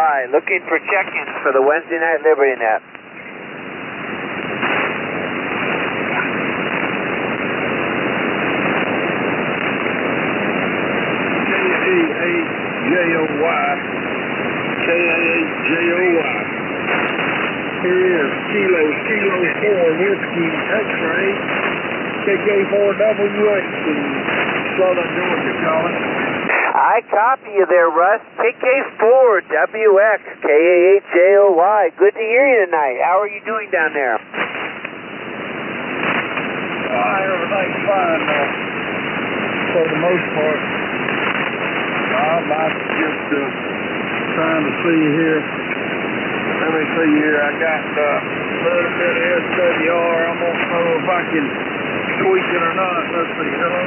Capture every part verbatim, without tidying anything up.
Y, looking for check-ins for the Wednesday Night Liberty Net. K A H J O Y. K A H J O Y. Here is Kilo, Kilo four, Whiskey, X-ray, K K four W X in Southern Georgia, calling. I copy you there, Russ. K K four W X, K A H J O Y. Good to hear you tonight. How are you doing down there? Ah, everything's fine now, for the most part. I'm just uh, trying to see here. Let me see here. I got uh, a little bit of S W R. I'm going to know if I can tweak it or not. Let's see. Hello.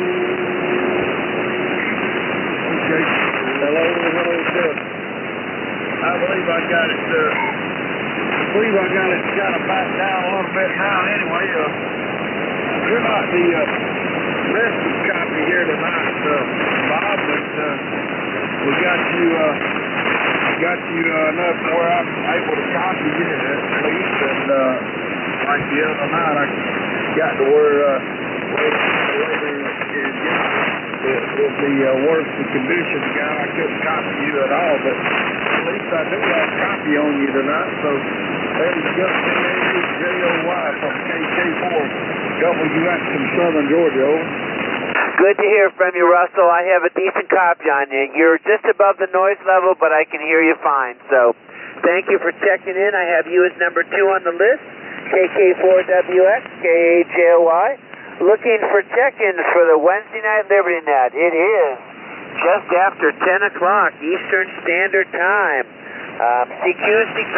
Okay. Hello, hello, sir. I believe I got it. Uh, I believe I got it kind of back down a little bit now. Anyway, uh, we're not the uh, rest of the copy here tonight, uh, Bob, but uh, we got you. Uh, Got you uh, enough where I'm able to copy you at least, and uh, like the other night, I got to where uh, where later is with, with the uh, worse the condition guy, I couldn't copy you at all, but at least I do have a copy on you tonight. So there you go, K A H J O Y from K K four W X from Southern Georgia. Over. Good to hear from you, Russell. I have a decent copy on you. You're just above the noise level, but I can hear you fine. So thank you for checking in. I have you as number two on the list, K K four W X, K A H J O Y. Looking for check-ins for the Wednesday Night Liberty Net. It is just after ten o'clock Eastern Standard Time. Um, C Q, C Q.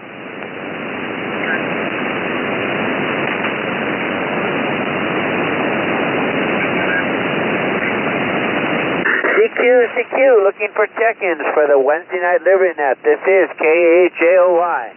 C Q, C Q, looking for check-ins for the Wednesday Night Liberty Net. This is K A H J O Y.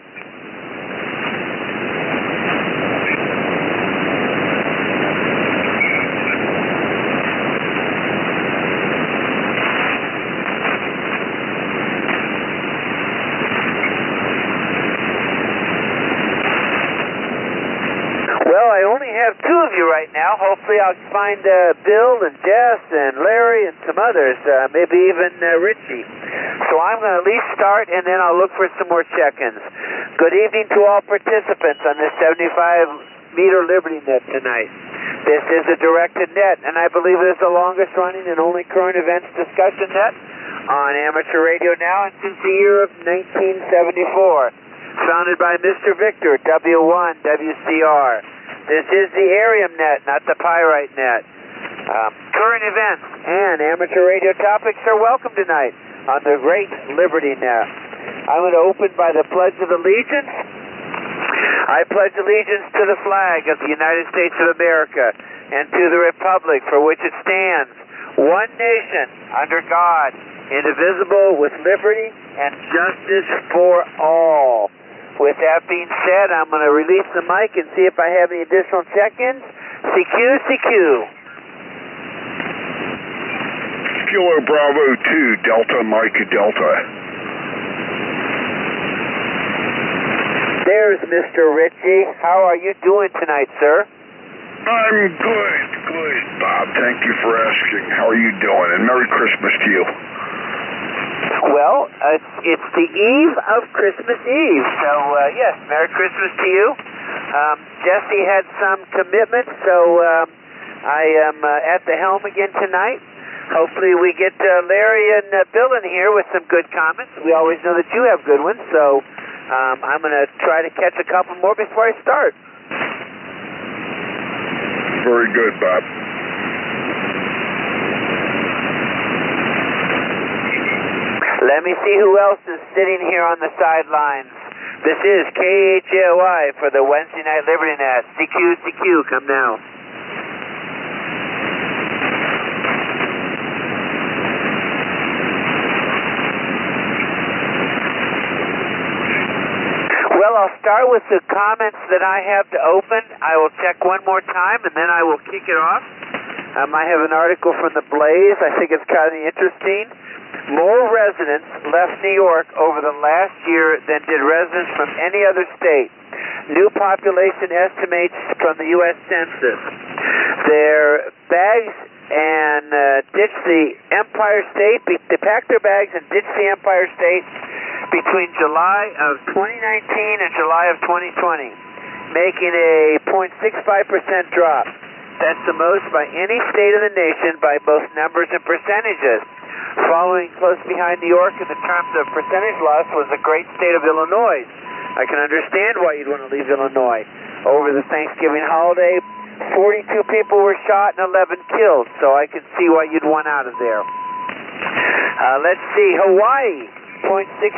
Well, I only have two of you right now. Hopefully I'll find uh, Bill and Jess and Larry and some others, uh, maybe even uh, Richie. So I'm going to at least start, and then I'll look for some more check-ins. Good evening to all participants on this seventy-five meter Liberty Net tonight. This is a directed net, and I believe it is the longest running and only current events discussion net on amateur radio now and since the year of nineteen seventy-four. Founded by Mister Victor, W one W C R. This is the Arium Net, not the Pyrite Net. Um, current events and amateur radio topics are welcome tonight on the great Liberty Net. I'm going to open by the Pledge of Allegiance. I pledge allegiance to the flag of the United States of America and to the republic for which it stands, one nation, under God, indivisible, with liberty and justice for all. With that being said, I'm going to release the mic and see if I have any additional check-ins. C Q, C Q. Kilo Bravo two, Delta Mike Delta. There's Mister Ritchie. How are you doing tonight, sir? I'm good, good, Bob. Thank you for asking. How are you doing? And Merry Christmas to you. Well, uh, it's the eve of Christmas Eve, so uh, yes, Merry Christmas to you. Um, Jesse had some commitments, so um, I am uh, at the helm again tonight. Hopefully we get uh, Larry and uh, Bill in here with some good comments. We always know that you have good ones, so um, I'm going to try to catch a couple more before I start. Very good, Bob. Let me see who else is sitting here on the sidelines. This is K H J O I for the Wednesday Night Liberty Net. C Q, C Q, come now. Well, I'll start with the comments that I have to open. I will check one more time, and then I will kick it off. Um, I have an article from the Blaze. I think it's kind of interesting. More residents left New York over the last year than did residents from any other state. New population estimates from the U S Census. Their bags and uh, ditched the Empire State. They packed their bags and ditched the Empire State between July of twenty nineteen and July of twenty twenty, making a zero point six five percent drop. That's the most by any state in the nation by both numbers and percentages. Following close behind New York in the terms of percentage loss was the great state of Illinois. I can understand why you'd want to leave Illinois. Over the Thanksgiving holiday, forty-two people were shot and eleven killed, so I can see why you'd want out of there. Uh, let's see, Hawaii, zero point six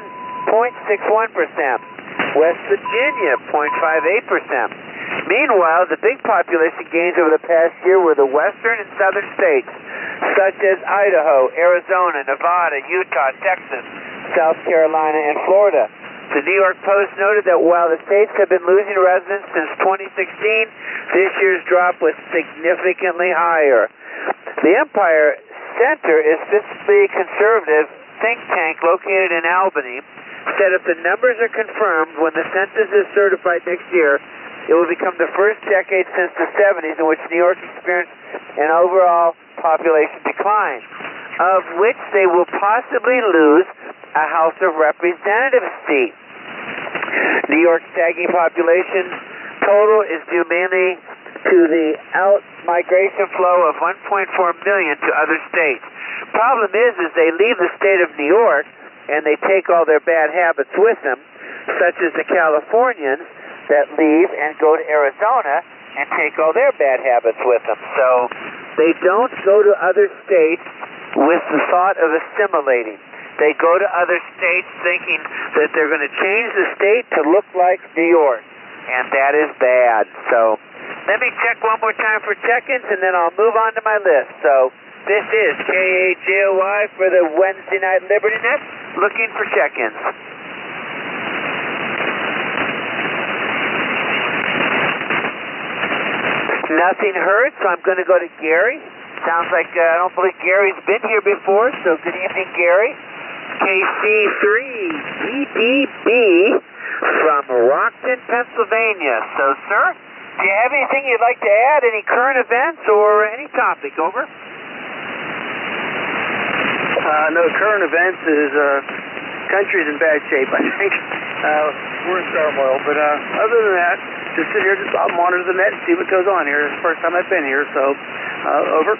one percent. West Virginia, zero point five eight percent. Meanwhile, the big population gains over the past year were the western and southern states, such as Idaho, Arizona, Nevada, Utah, Texas, South Carolina, and Florida. The New York Post noted that while the states have been losing residents since twenty sixteen, this year's drop was significantly higher. The Empire Center is fiscally conservative think tank located in Albany, said if the numbers are confirmed when the census is certified next year, it will become the first decade since the seventies in which New York experienced an overall population decline, of which they will possibly lose a House of Representatives seat. New York's sagging population total is due mainly to the out-migration flow of one point four million to other states. Problem is, is they leave the state of New York and they take all their bad habits with them, such as the Californians that leave and go to Arizona and take all their bad habits with them. So they don't go to other states with the thought of assimilating. They go to other states thinking that they're going to change the state to look like New York, and that is bad. So let me check one more time for check-ins, and then I'll move on to my list. So this is K A J O Y for the Wednesday Night Liberty Net, looking for check-ins. Nothing heard, so I'm going to go to Gary. Sounds like uh, I don't believe Gary's been here before, so good evening, Gary. K C three B D B from Rockton, Pennsylvania. So, sir, do you have anything you'd like to add, any current events or any topic? Over. Uh, no, current events is uh, country's in bad shape, I think. Uh, we're in turmoil, but uh, other than that, just sit here, just I'll monitor the net and see what goes on here. It's the first time I've been here, so uh, over.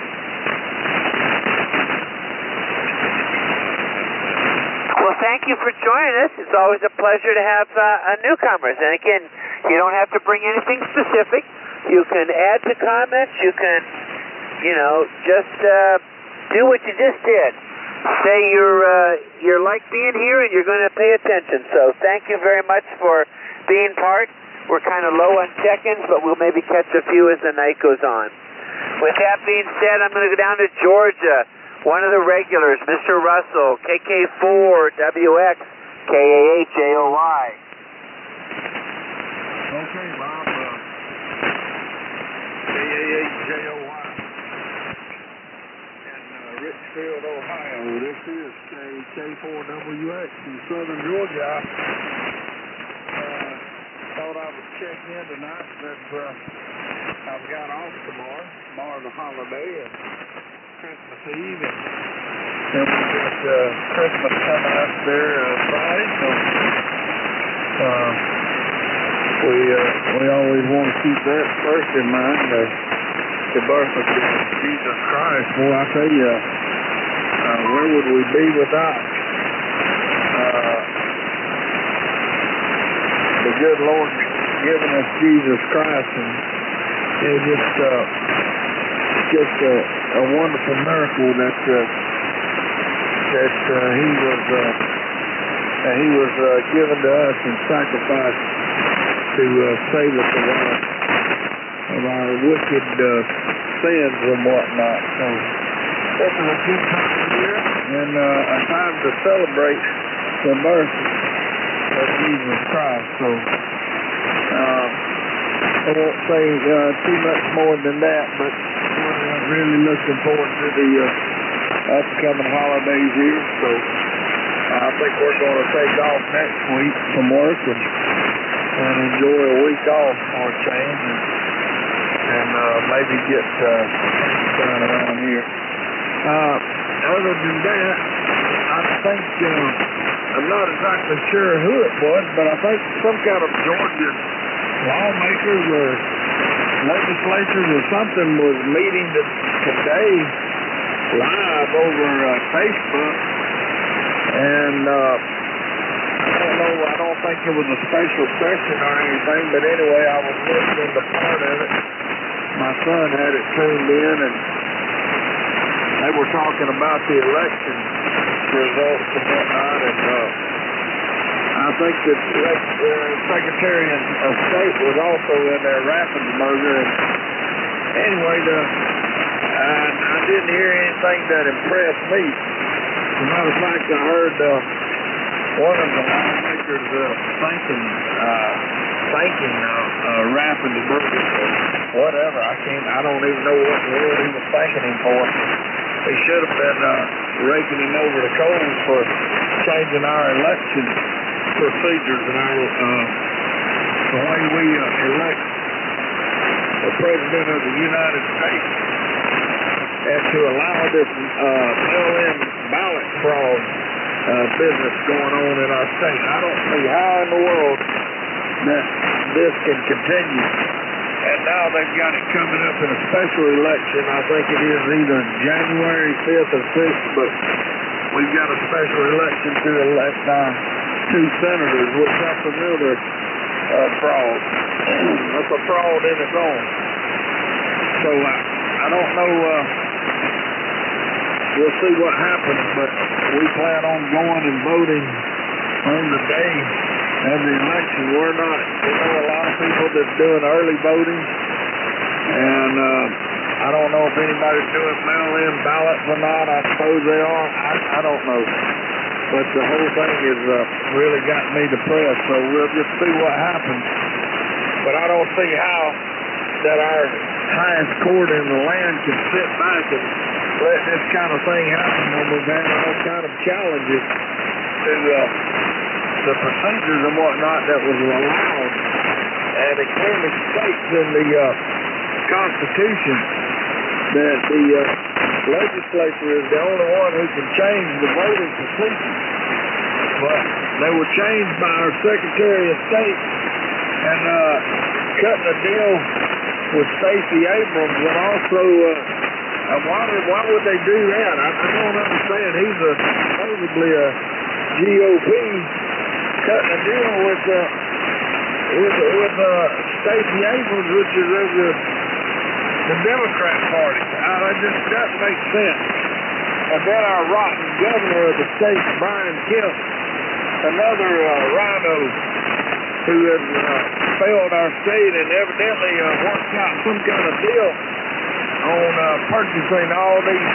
Well, thank you for joining us. It's always a pleasure to have uh, newcomers. And again, you don't have to bring anything specific. You can add to comments. You can, you know, just uh, do what you just did. Say you're uh, you're like being here and you're going to pay attention. So thank you very much for being part. We're kind of low on check-ins, but we'll maybe catch a few as the night goes on. With that being said, I'm going to go down to Georgia. One of the regulars, Mister Russell, K K four W X, K A H J O Y. Okay, Bob. Uh, K A H J O Y. In uh, Richfield, Ohio. This is K four W X in southern Georgia. Uh, thought I would check in tonight, but uh, I've got off tomorrow. Tomorrow's a holiday and Christmas Eve, and then we got uh, Christmas coming up there uh, Friday, so uh, we uh, we always want to keep that first in mind, uh, the birth of Jesus Christ. Boy, I tell you, uh, where would we be without uh, the good Lord giving us Jesus Christ? And it just uh, just a, a wonderful miracle that uh, that uh, he was uh, that he was uh, given to us and sacrificed to uh, save us of our, of our wicked uh, sins and whatnot. So this is a good time of year and uh, a time to celebrate the birth of Jesus Christ. So uh, I won't say uh, too much more than that, but we're uh, really looking forward to the uh, upcoming holidays here. So I think we're going to take off next week from work and, and enjoy a week off for a change and, and uh, maybe get uh, done around here. Uh, other than that, I think, uh, I'm not exactly sure who it was, but I think some kind of Georgia lawmakers or legislatures or something was meeting to, today live over uh, Facebook. And uh, I don't know, I don't think it was a special session or anything, but anyway, I was listening to part of it. My son had it tuned in, and they were talking about the election results and whatnot, and uh, I think that the uh, Secretary of State was also in there, Raffensperger, and anyway, the, uh, I didn't hear anything that impressed me. As a matter of fact, I heard uh, one of the lawmakers uh, thanking, uh, thanking uh, uh, Raffensperger for whatever. I can't, I don't even know what the world he was thanking him for. He should have been uh, raking him over the coals for changing our election procedures and our, uh, the way we uh, elect the President of the United States, and to allow this uh, mail-in ballot fraud uh, business going on in our state. I don't see how in the world that this can continue. And now they've got it coming up in a special election. I think it is either January fifth or sixth, but we've got a special election to elect our two senators, which that's another uh, fraud. That's a fraud in its own. So uh, I don't know. Uh, we'll see what happens, but we plan on going and voting on the day of the election. We're not, we know a lot of people that's doing early voting, and uh, I don't know if anybody's doing mail-in ballots or not. I suppose they are. I, I don't know. But the whole thing has uh, really got me depressed, so we'll just see what happens. But I don't see how that our highest court in the land can sit back and let this kind of thing happen when we've had all kind of challenges to uh, the procedures and whatnot that was allowed. And it clearly states in the uh, Constitution that the uh, legislature is the only one who can change the voting procedures. But they were changed by our Secretary of State and uh, cutting a deal with Stacey Abrams, and also uh, I wondered why would they do that? I, I don't understand. He's a, supposedly a G O P cutting a deal with uh, with, with uh, Stacey Abrams, which is of the, the Democrat Party. Uh, that just doesn't make sense. And then our rotten governor of the state, Brian Kemp, another uh, rhino who has uh, failed our state and evidently uh, worked out some kind of deal on uh, purchasing all these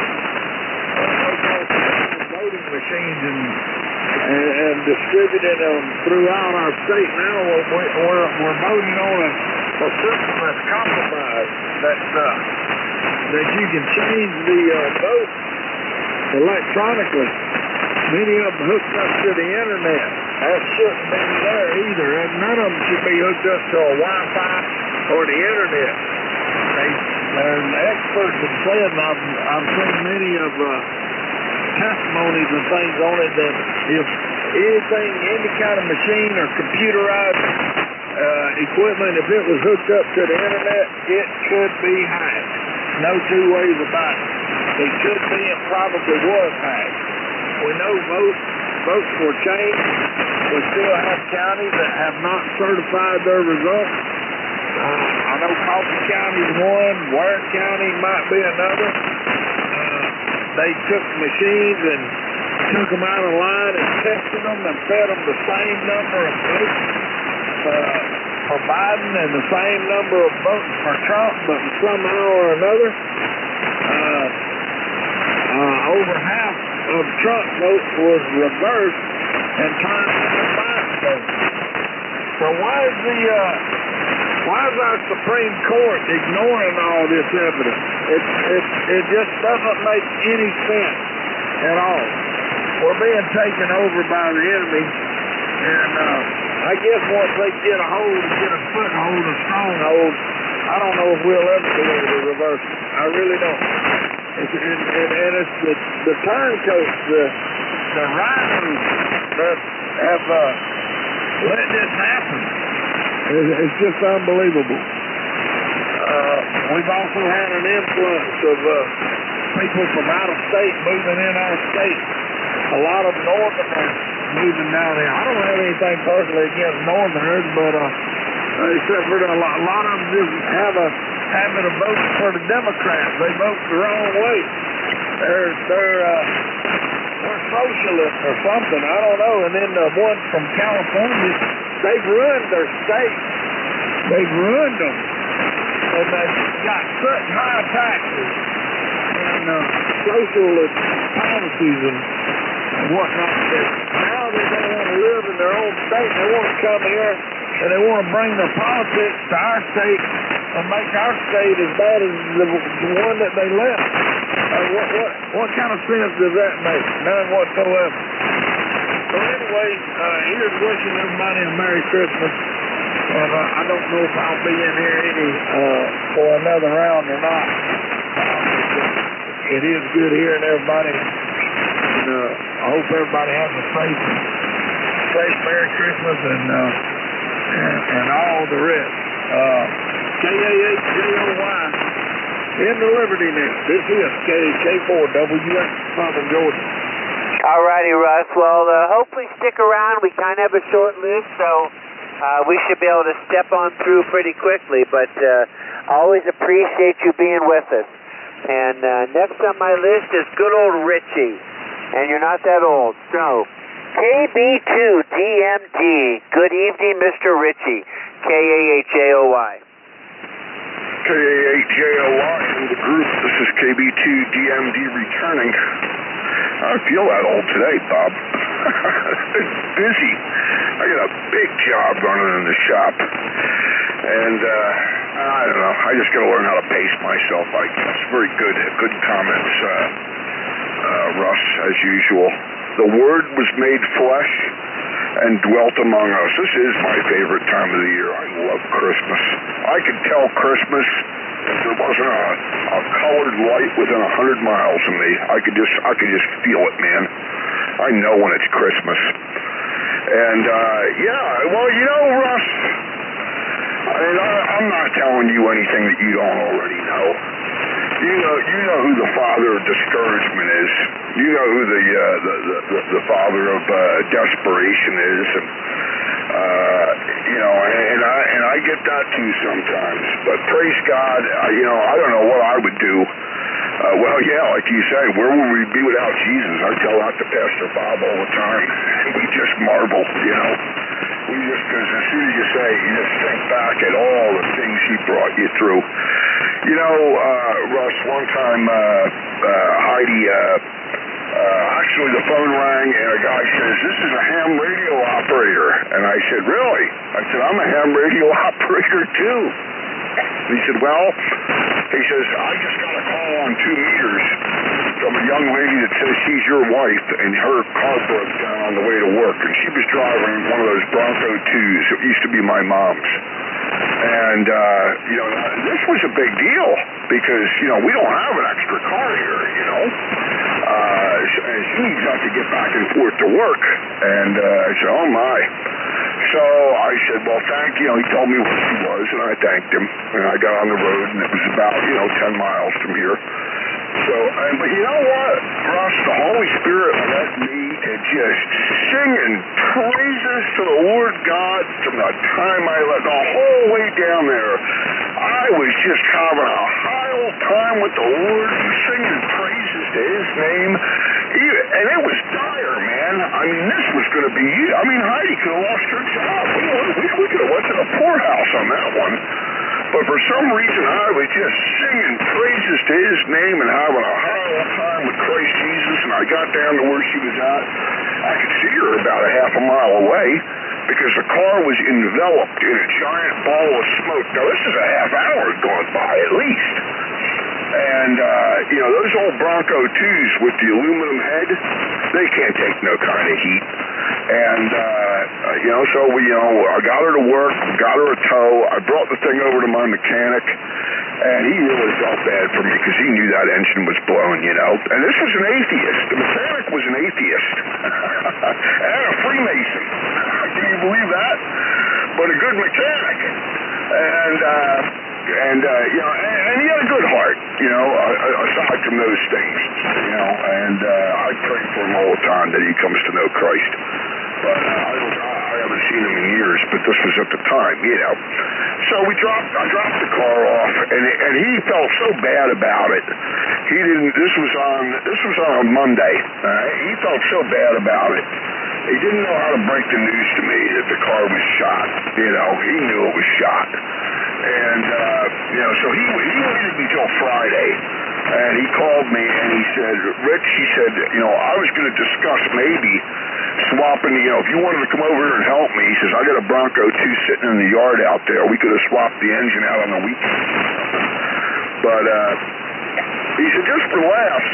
uh, voting machines and, and, and distributing them throughout our state. Now we're, we're, we're voting on a, a system that's compromised, that, uh, that you can change the uh, vote electronically. Many of them hooked up to the internet. That shouldn't be there either, and none of them should be hooked up to a Wi-Fi or the internet. They, and the experts have said, and I've, I've seen many of uh, testimonies and things on it, that if anything, any kind of machine or computerized uh, equipment, if it was hooked up to the internet, it could be hacked. No two ways about it. It could be and probably was hacked. We know votes, votes were changed. We still have counties that have not certified their results. Uh, I know Coffee County is one, Ware County might be another. Uh, they took machines and took them out of line and tested them and fed them the same number of votes uh, for Biden and the same number of votes for Trump, but somehow or another, uh, uh, over half of Trump votes was reversed and turned into Biden votes. So why is the uh, why is our Supreme Court ignoring all this evidence? It, it, it just doesn't make any sense at all. We're being taken over by the enemy, and uh, I guess once they get a hold, get a foothold, a stronghold, I don't know if we'll ever be able to reverse it. I really don't. It's, and, and, and it's the, the turncoats, the, the rhinos that have uh, let this happen. It, it's just unbelievable. Uh, we've also had an influence of uh, people from out of state moving in our state. A lot of northerners moving down here. I don't have anything personally against northerners, but uh, except for the, a, lot, a lot of them just have a habit of voting for the Democrats. They vote the wrong way. They're they're uh, they're socialists or something. I don't know. And then the ones from California, they've ruined their state. They've ruined them, and they've got such high taxes and uh, socialist policies and. And whatnot. Now they don't want to live in their own state. They want to come here and they want to bring their politics to our state and make our state as bad as the, the one that they left. Uh, what, what, what kind of sense does that make? None whatsoever. So anyway, uh, here's wishing everybody a Merry Christmas. And uh, I don't know if I'll be in here any uh, for another round or not. Uh, it is good hearing everybody. And, uh, I hope everybody has a safe, safe Merry Christmas and uh, and, and all the rest. Uh, K A H J O Y in the Liberty Net. This is K K four W X Southern Georgia. All righty, Russ. Well, uh, hopefully stick around. We kind of have a short list, so uh, we should be able to step on through pretty quickly. But uh, always appreciate you being with us. And uh, next on my list is good old Richie. And you're not that old. So, K B two D M D. Good evening, Mister Richie. K A H J O Y. K A H J O Y in the group. This is K B two D M D returning. I feel that old today, Bob. It's busy. I got a big job running in the shop. And, uh, I don't know. I just got to learn how to pace myself, I guess. Very good. Good comments, uh, Uh, Russ, as usual. The Word was made flesh and dwelt among us. This is my favorite time of the year. I love Christmas. I could tell Christmas if there wasn't a, a colored light within a hundred miles of me. I could just, I could just feel it, man. I know when it's Christmas. And uh, yeah, well, you know, Russ, I mean, I, I'm not telling you anything that you don't already know. You know, you know who the father of discouragement is. You know who the uh, the, the the father of uh, desperation is, and uh, you know, and, and I and I get that too sometimes. But praise God, I, you know, I don't know what I would do. Uh, well, yeah, like you say, where would we be without Jesus? I tell that to Pastor Bob all the time. We just marvel, you know. We just, because as soon as you say, you just think back at all the things he brought you through. You know, uh, Russ, one time uh, uh, Heidi, uh, uh, actually the phone rang and a guy says, this is a ham radio operator. And I said, really? I said, I'm a ham radio operator too. And he said, well, he says, I just got a call on two meters from a young lady that says she's your wife, and her car broke down on the way to work, and she was driving one of those Bronco twos. It used to be my mom's. And, uh, you know, this was a big deal because, you know, we don't have an extra car here, you know. Uh, and she needs us to get back and forth to work. And uh, I said, oh, my. So I said, well, thank you. You know, he told me where she was, and I thanked him. And I got on the road, and it was about, you know, ten miles from here. So, and, but you know what, Russ, the Holy Spirit led me to just singing praises to the Lord God from the time I left, the whole way down there. I was just having a high old time with the Lord and singing praises to His name. And it was dire, man. I mean, this was going to be, I mean, Heidi could have lost her job. We, we, we could have went to the poorhouse on that one. But for some reason, I was just singing praises to His name and having a high old time with Christ Jesus. And I got down to where she was at. I could see her about a half a mile away because the car was enveloped in a giant ball of smoke. Now, this is a half hour gone by at least. And, uh, you know, those old Bronco twos with the aluminum head, they can't take no kind of heat. And, uh, you know, so we, you know, I got her to work, got her a tow. I brought the thing over to my mechanic, and he really felt bad for me because he knew that engine was blown, you know. And this was an atheist. The mechanic was an atheist. And a Freemason. Can you believe that? But a good mechanic. And, uh, and uh, you know, and, and he had a good heart, you know, uh, aside from those things, you know. And uh, I pray for him all the time that he comes to know Christ. But uh, I, don't, I haven't seen him in years, but this was at the time, you know. So we dropped, I dropped the car off, and and he felt so bad about it. He didn't. This was on this was on a Monday. Uh, he felt so bad about it. He didn't know how to break the news to me that the car was shot. You know, he knew it was shot, and uh, you know, so he he waited until Friday. And he called me and he said, Rich, he said, you know, I was going to discuss maybe swapping, you know, if you wanted to come over here and help me, he says, I got a Bronco two sitting in the yard out there. We could have swapped the engine out on the weekend. But uh, he said, just for laughs,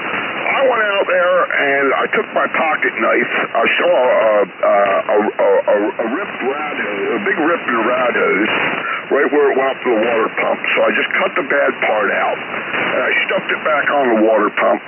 I went out there and I took my pocket knife. I saw a, a, a, a, a ripped rad hose, a big rip in the rad hose, right where it went up to the water pump. So I just cut the bad part out, and I stuffed it back on the water pump,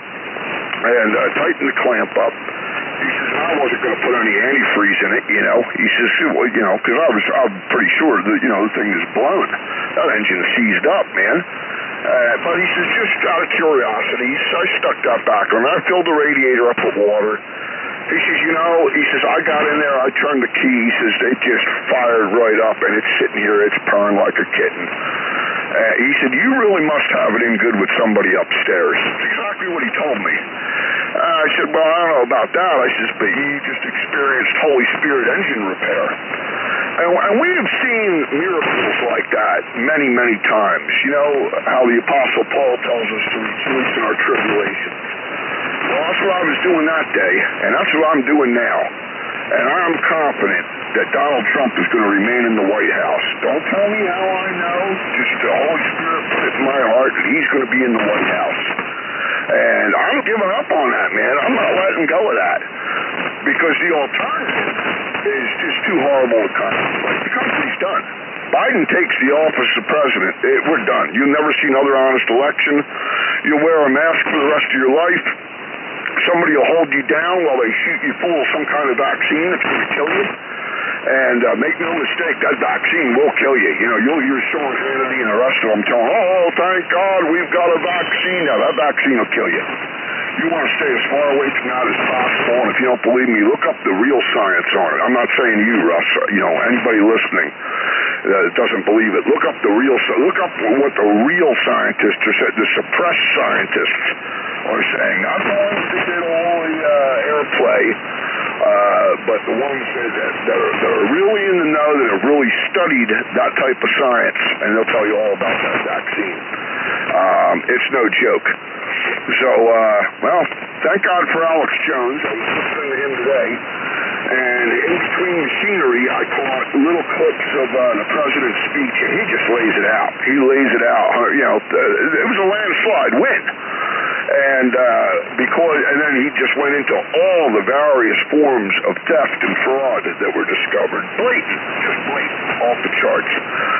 and uh, tightened the clamp up. He says, I wasn't going to put any antifreeze in it, you know. He says, well, you know, because I was, I'm pretty sure that, you know, the thing is blown. That engine is seized up, man. Uh, but he says, just out of curiosity, so I stuck that back on. I filled the radiator up with water. He says, you know, he says, I got in there, I turned the key, he says, it just fired right up, and it's sitting here, it's purring like a kitten. Uh, he said, you really must have it in good with somebody upstairs. That's exactly what he told me. Uh, I said, well, I don't know about that. I says, but you just experienced Holy Spirit engine repair. And, and we have seen miracles like that many, many times. You know how the Apostle Paul tells us to rejoice in our tribulations. Well, that's what I was doing that day, and that's what I'm doing now. And I'm confident that Donald Trump is going to remain in the White House. Don't tell me how I know. Just the Holy Spirit put it in my heart that he's going to be in the White House. And I'm giving up on that, man. I'm not letting go of that. Because the alternative is just too horrible to contemplate. The country's done. Biden takes the office of president. It, we're done. You'll never see another honest election. You'll wear a mask for the rest of your life. Somebody will hold you down while they shoot you full of some kind of vaccine that's going to kill you. And uh, make no mistake, that vaccine will kill you. You know, you'll hear Sean Hannity and the rest of them telling, oh, thank God we've got a vaccine. Now, that vaccine will kill you. You want to stay as far away from that as possible, and if you don't believe me, look up the real science on it. I'm not saying you, Russ, you know, anybody listening that doesn't believe it, look up the real, look up what the real scientists are saying, the suppressed scientists are saying. Not the ones that did all the uh, airplay, uh, but the ones that, that, that, are, that are really in the know, that have really studied that type of science, and they'll tell you all about that vaccine. Um, it's no joke. So, uh, well, thank God for Alex Jones. I was listening to him today, and in between machinery, I caught little clips of uh, the president's speech, and he just lays it out. He lays it out. You know, it was a landslide win. And uh, because, and then he just went into all the various forms of theft and fraud that were discovered. Blatant, just blatant, off the charts.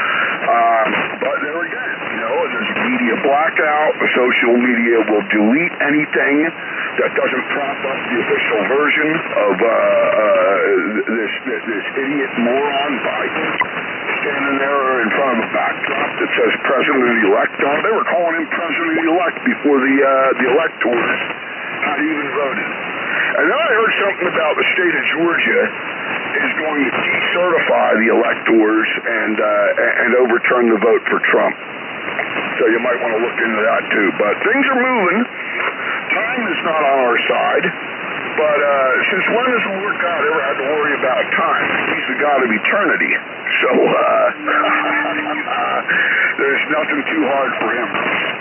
Um, but there again, you know, there's a media blackout. The social media will delete anything that doesn't prop up the official version of uh, uh, this, this this idiot moron Biden standing there in front of a backdrop that says President-elect on. They were calling him President-elect before the uh, the electors had even voted. And then I heard something about the state of Georgia is going to decertify the electors and uh, and overturn the vote for Trump. So you might want to look into that too. But things are moving. Time is not on our side. But uh, since when has the Lord God ever had to worry about time? He's the God of eternity. So uh, there's nothing too hard for him.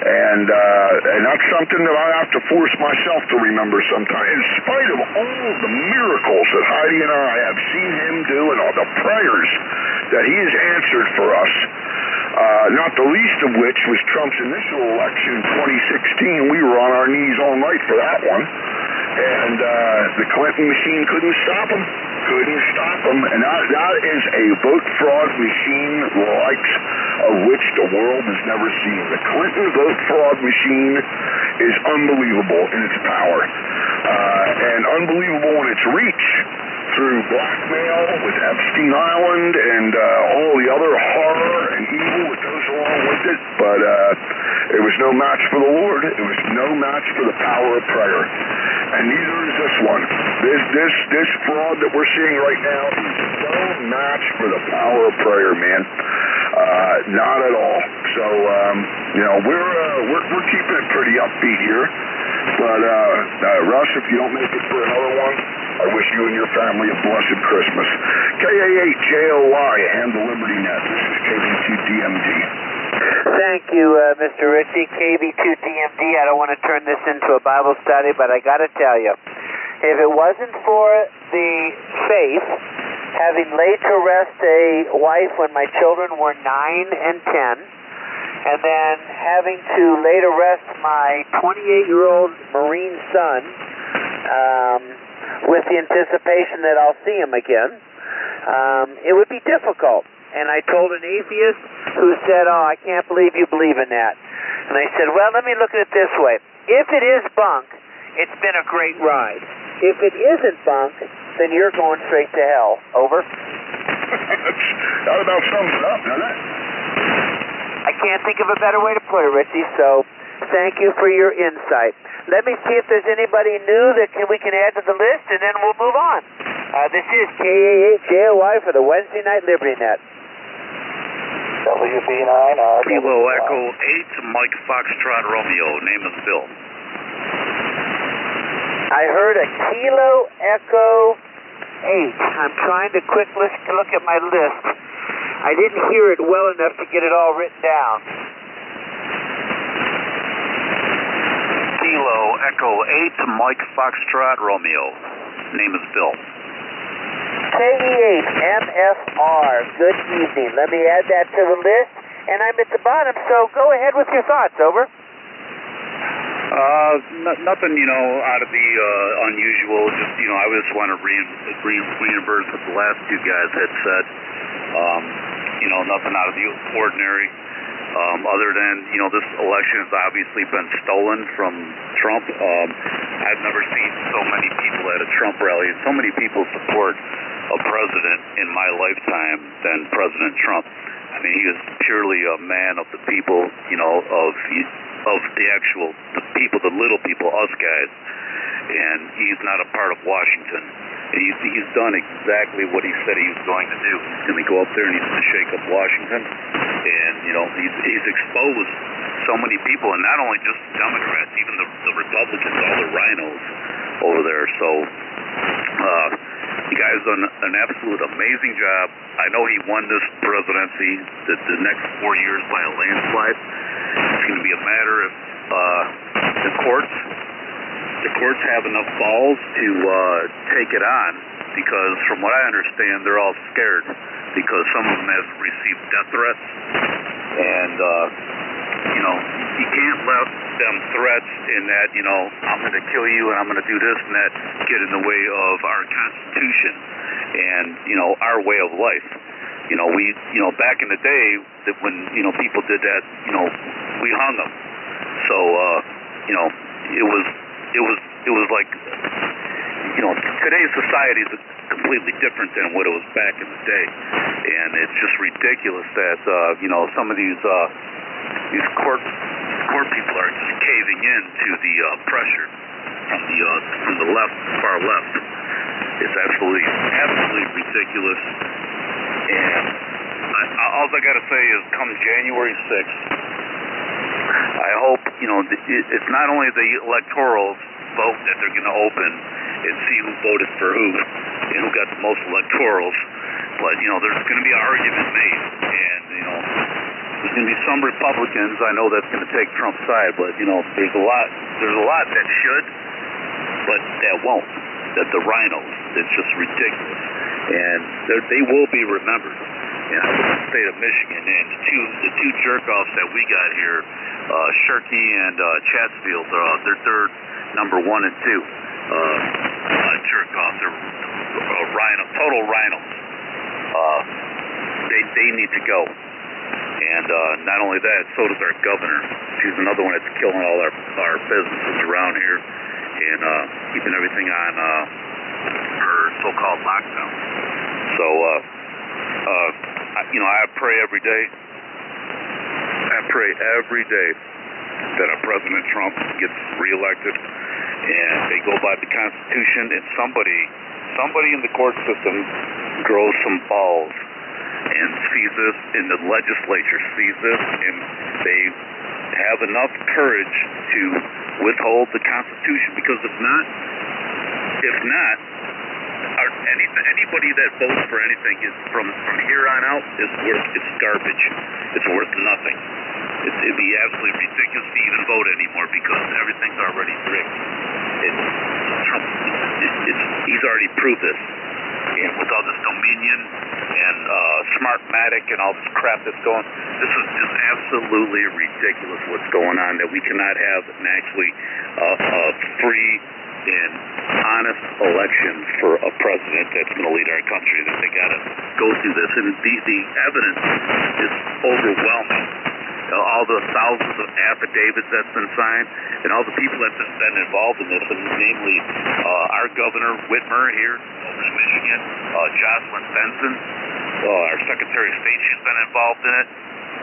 And, uh, and that's something that I have to force myself to remember sometimes. In spite of all the miracles that Heidi and I have seen him do and all the prayers that he has answered for us, uh, not the least of which was Trump's initial election in twenty sixteen. We were on our knees all night for that one. And uh, the Clinton machine couldn't stop him. Couldn't stop him. And that, that is a vote fraud machine the likes of which the world has never seen. The Clinton vote fraud machine is unbelievable in its power. Uh, and unbelievable in its reach through blackmail with Epstein Island and uh, all the other horror and evil that goes along with it. But uh, it was no match for the Lord. It was no match for the power of prayer. And neither is this one. This this this fraud that we're seeing right now is no match for the power of prayer, man. Uh, not at all. So um, you know we're, uh, we're we're keeping it pretty upbeat here. But uh, uh, Russ, if you don't make it for another one, I wish you and your family a blessed Christmas. K A eight J O Y and the Liberty Net. This is K B two D M D. Thank you, uh, Mister Ritchie. K B two D M D. I don't want to turn this into a Bible study, but I got to tell you, if it wasn't for the faith, having laid to rest a wife when my children were nine and ten, and then having to lay to rest my twenty-eight-year-old Marine son, um, with the anticipation that I'll see him again, um, it would be difficult. And I told an atheist who said, oh, I can't believe you believe in that. And I said, well, let me look at it this way. If it is bunk, it's been a great ride. If it isn't bunk, then you're going straight to hell. Over. That about sums it up, doesn't it? I can't think of a better way to put it, Richie, so thank you for your insight. Let me see if there's anybody new that can, we can add to the list, and then we'll move on. Uh, this is K A eight J O Y for the Wednesday Night Liberty Net. W B nine R. Kilo Echo eight, Mike Foxtrot Romeo. Name is Bill. I heard a Kilo Echo eight. I'm trying to quick look at my list. I didn't hear it well enough to get it all written down. Kilo Echo eight, Mike Foxtrot Romeo. Name is Bill. K E eight M F R, good evening. Let me add that to the list, and I'm at the bottom, so go ahead with your thoughts. Over. Uh, n- nothing, you know, out of the uh, unusual. Just, you know, I just want to re- re- reimburse what the last two guys had said. Um, you know, nothing out of the ordinary. Um, other than, you know, this election has obviously been stolen from Trump. Um, I've never seen so many people at a Trump rally and so many people support a president in my lifetime than President Trump. I mean, he is purely a man of the people, you know, of of the actual the people, the little people, us guys. And he's not a part of Washington. And he's, he's done exactly what he said he was going to do. He's going to go up there and he's going to shake up Washington. And, you know, he's, he's exposed so many people, and not only just Democrats, even the, the Republicans, all the rhinos over there. So, uh, the guy's done an absolute amazing job. I know he won this presidency the, the next four years by a landslide. It's going to be a matter of uh, the courts. The courts have enough balls to uh, take it on, because from what I understand, they're all scared because some of them have received death threats, and uh, you know, you can't let them threats in that, you know, I'm going to kill you and I'm going to do this and that get in the way of our Constitution and, you know, our way of life. You know, we, you know, back in the day that when, you know, people did that, you know, we hung them. So, uh, you know, it was, it was, it was like, you know, today's society is completely different than what it was back in the day. And it's just ridiculous that, uh, you know, some of these, uh, these court, court people are just caving in to the, uh, pressure from the, uh, from the left, far left. It's absolutely, absolutely ridiculous. And I, all I got to say is, come January sixth, I hope, you know, it's not only the electoral vote that they're going to open and see who voted for who and who got the most electorals, but, you know, there's going to be an argument made, and, you know, There's going to be some Republicans. I know that's going to take Trump's side, but you know, there's a lot. There's a lot that should, but that won't. That the rhinos. It's just ridiculous, and they will be remembered. And I live in the state of Michigan, and the two the two jerk-offs that we got here, uh, Shirkey and uh, Chatsfield, uh, they're third, number one and two. Uh, uh, jerk-offs. They're uh, rhino, total rhinos. Uh, they they need to go. And uh, not only that, so does our governor. She's another one that's killing all our our businesses around here and uh, keeping everything on uh, her so-called lockdown. So, uh, uh, I, you know, I pray every day. I pray every day that our President Trump gets reelected and they go by the Constitution, and somebody, somebody in the court system grows some balls and sees this, and the legislature sees this, and they have enough courage to withhold the Constitution, because if not, if not, our, any, anybody that votes for anything is from from here on out is worth it's garbage. It's worth nothing. It, it'd be absolutely ridiculous to even vote anymore because everything's already rigged. It's Trump. It, it's he's already proved this. And with all this Dominion and uh, Smartmatic and all this crap that's going, this is just absolutely ridiculous what's going on, that we cannot have an actually uh, a free and honest election for a president that's going to lead our country, that they got to go through this. And the, the evidence is overwhelming. All the thousands of affidavits that's been signed, and all the people that's been involved in this, and namely uh, our Governor Whitmer here over in Michigan, uh, Jocelyn Benson, uh, our Secretary of State, she's been involved in it.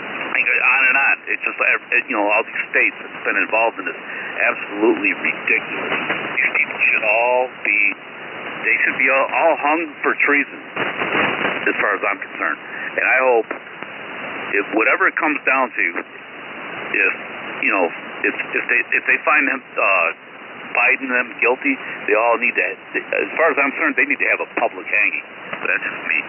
On and on. It's just, you know, all these states that's been involved in this. Absolutely ridiculous. These people should all be, they should be all, all hung for treason, as far as I'm concerned. And I hope, if whatever it comes down to, if you know, if if they if they find them uh, Biden them guilty, they all need to. As far as I'm concerned, they need to have a public hanging. But that's just me.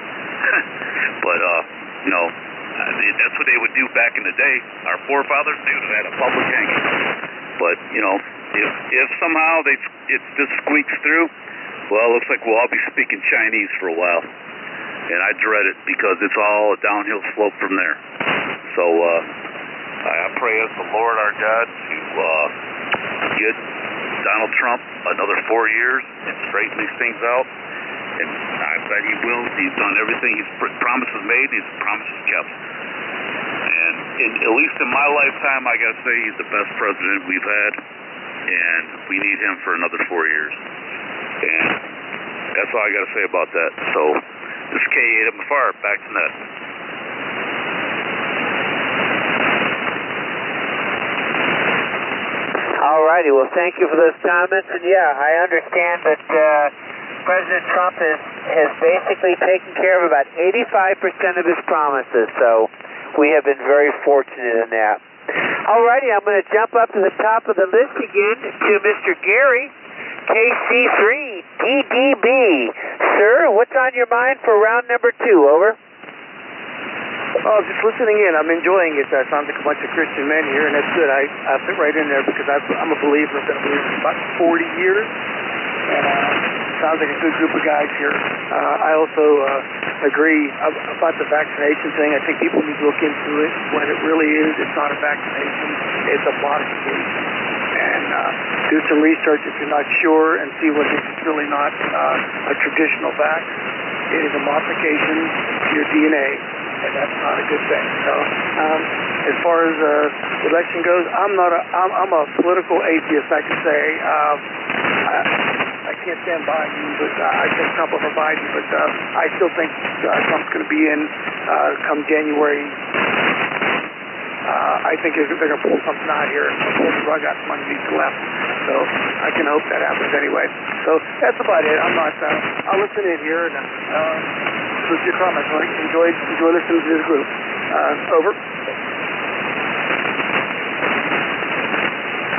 But uh, you know, that's what they would do back in the day. Our forefathers, they would have had a public hanging. But you know, if if somehow they it just squeaks through, well, it looks like we'll all be speaking Chinese for a while. And I dread it because it's all a downhill slope from there. So uh, I pray as the Lord our God to uh, get Donald Trump another four years and straighten these things out. And I bet he will. He's done everything. He's pr- promises made. He's promises kept. And in, at least in my lifetime, I got to say he's the best president we've had. And we need him for another four years. And that's all I got to say about that. So. This is K eight M F R, back to net. All righty, well, thank you for those comments. And yeah, I understand that uh, President Trump is, has basically taken care of about eighty-five percent of his promises, so we have been very fortunate in that. All righty, I'm going to jump up to the top of the list again to Mister Gary. K C three D D B. Sir, what's on your mind for round number two? Over. Oh, just listening in. I'm enjoying it. Uh, sounds like a bunch of Christian men here, and that's good. I, I fit right in there because I've, I'm a believer. I've been a believer for about forty years. And uh, sounds like a good group of guys here. Uh, I also uh, agree about the vaccination thing. I think people need to look into it. What it really is, it's not a vaccination. It's a modification. And uh, do some research if you're not sure and see what it's really not uh, a traditional vax. It is a modification to your D N A, and that's not a good thing. So um, as far as uh, the election goes, I'm not a, I'm, I'm a political atheist, I can say. Uh, I, I can't stand Biden, but uh, I think Trump over Biden, but uh, I still think uh, Trump's going to be in uh, come January. Uh, I think they're going to pull something out here and pull the rug out from underneath the left. So I can hope that happens anyway. So that's about it. I'm not, uh, I'll listen in here and uh, listen to your comments. I enjoy, enjoy listening to this group. Uh, over.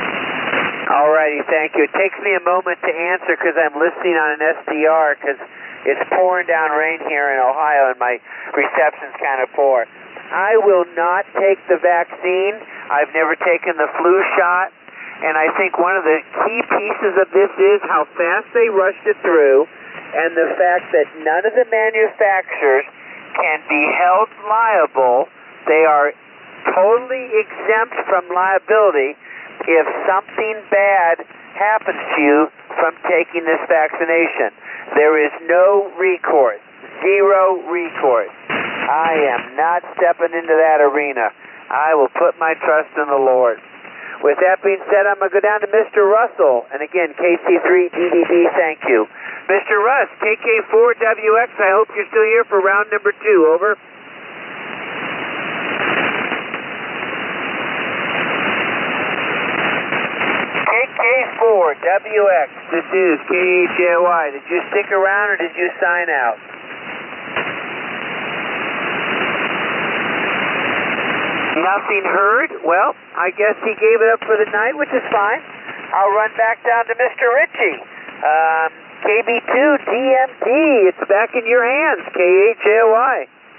All righty, thank you. It takes me a moment to answer because I'm listening on an S D R because It's pouring down rain here in Ohio, and my reception's kind of poor. I will not take the vaccine. I've never taken the flu shot, and I think one of the key pieces of this is how fast they rushed it through, and the fact that none of the manufacturers can be held liable. They are totally exempt from liability if something bad happens to you from taking this vaccination. There is no recourse, zero recourse. I am not stepping into that arena. I will put my trust in the Lord. With that being said, I'm going to go down to Mister Russell. And again, K C three D D B, thank you. Mister Russ, K K four W X, I hope you're still here for round number two. Over. K K four W X, this is K H A Y. Did you stick around or did you sign out? Nothing heard? Well, I guess he gave it up for the night, which is fine. I'll run back down to Mister Ritchie. Um, K B two D M D, it's back in your hands, K H A Y.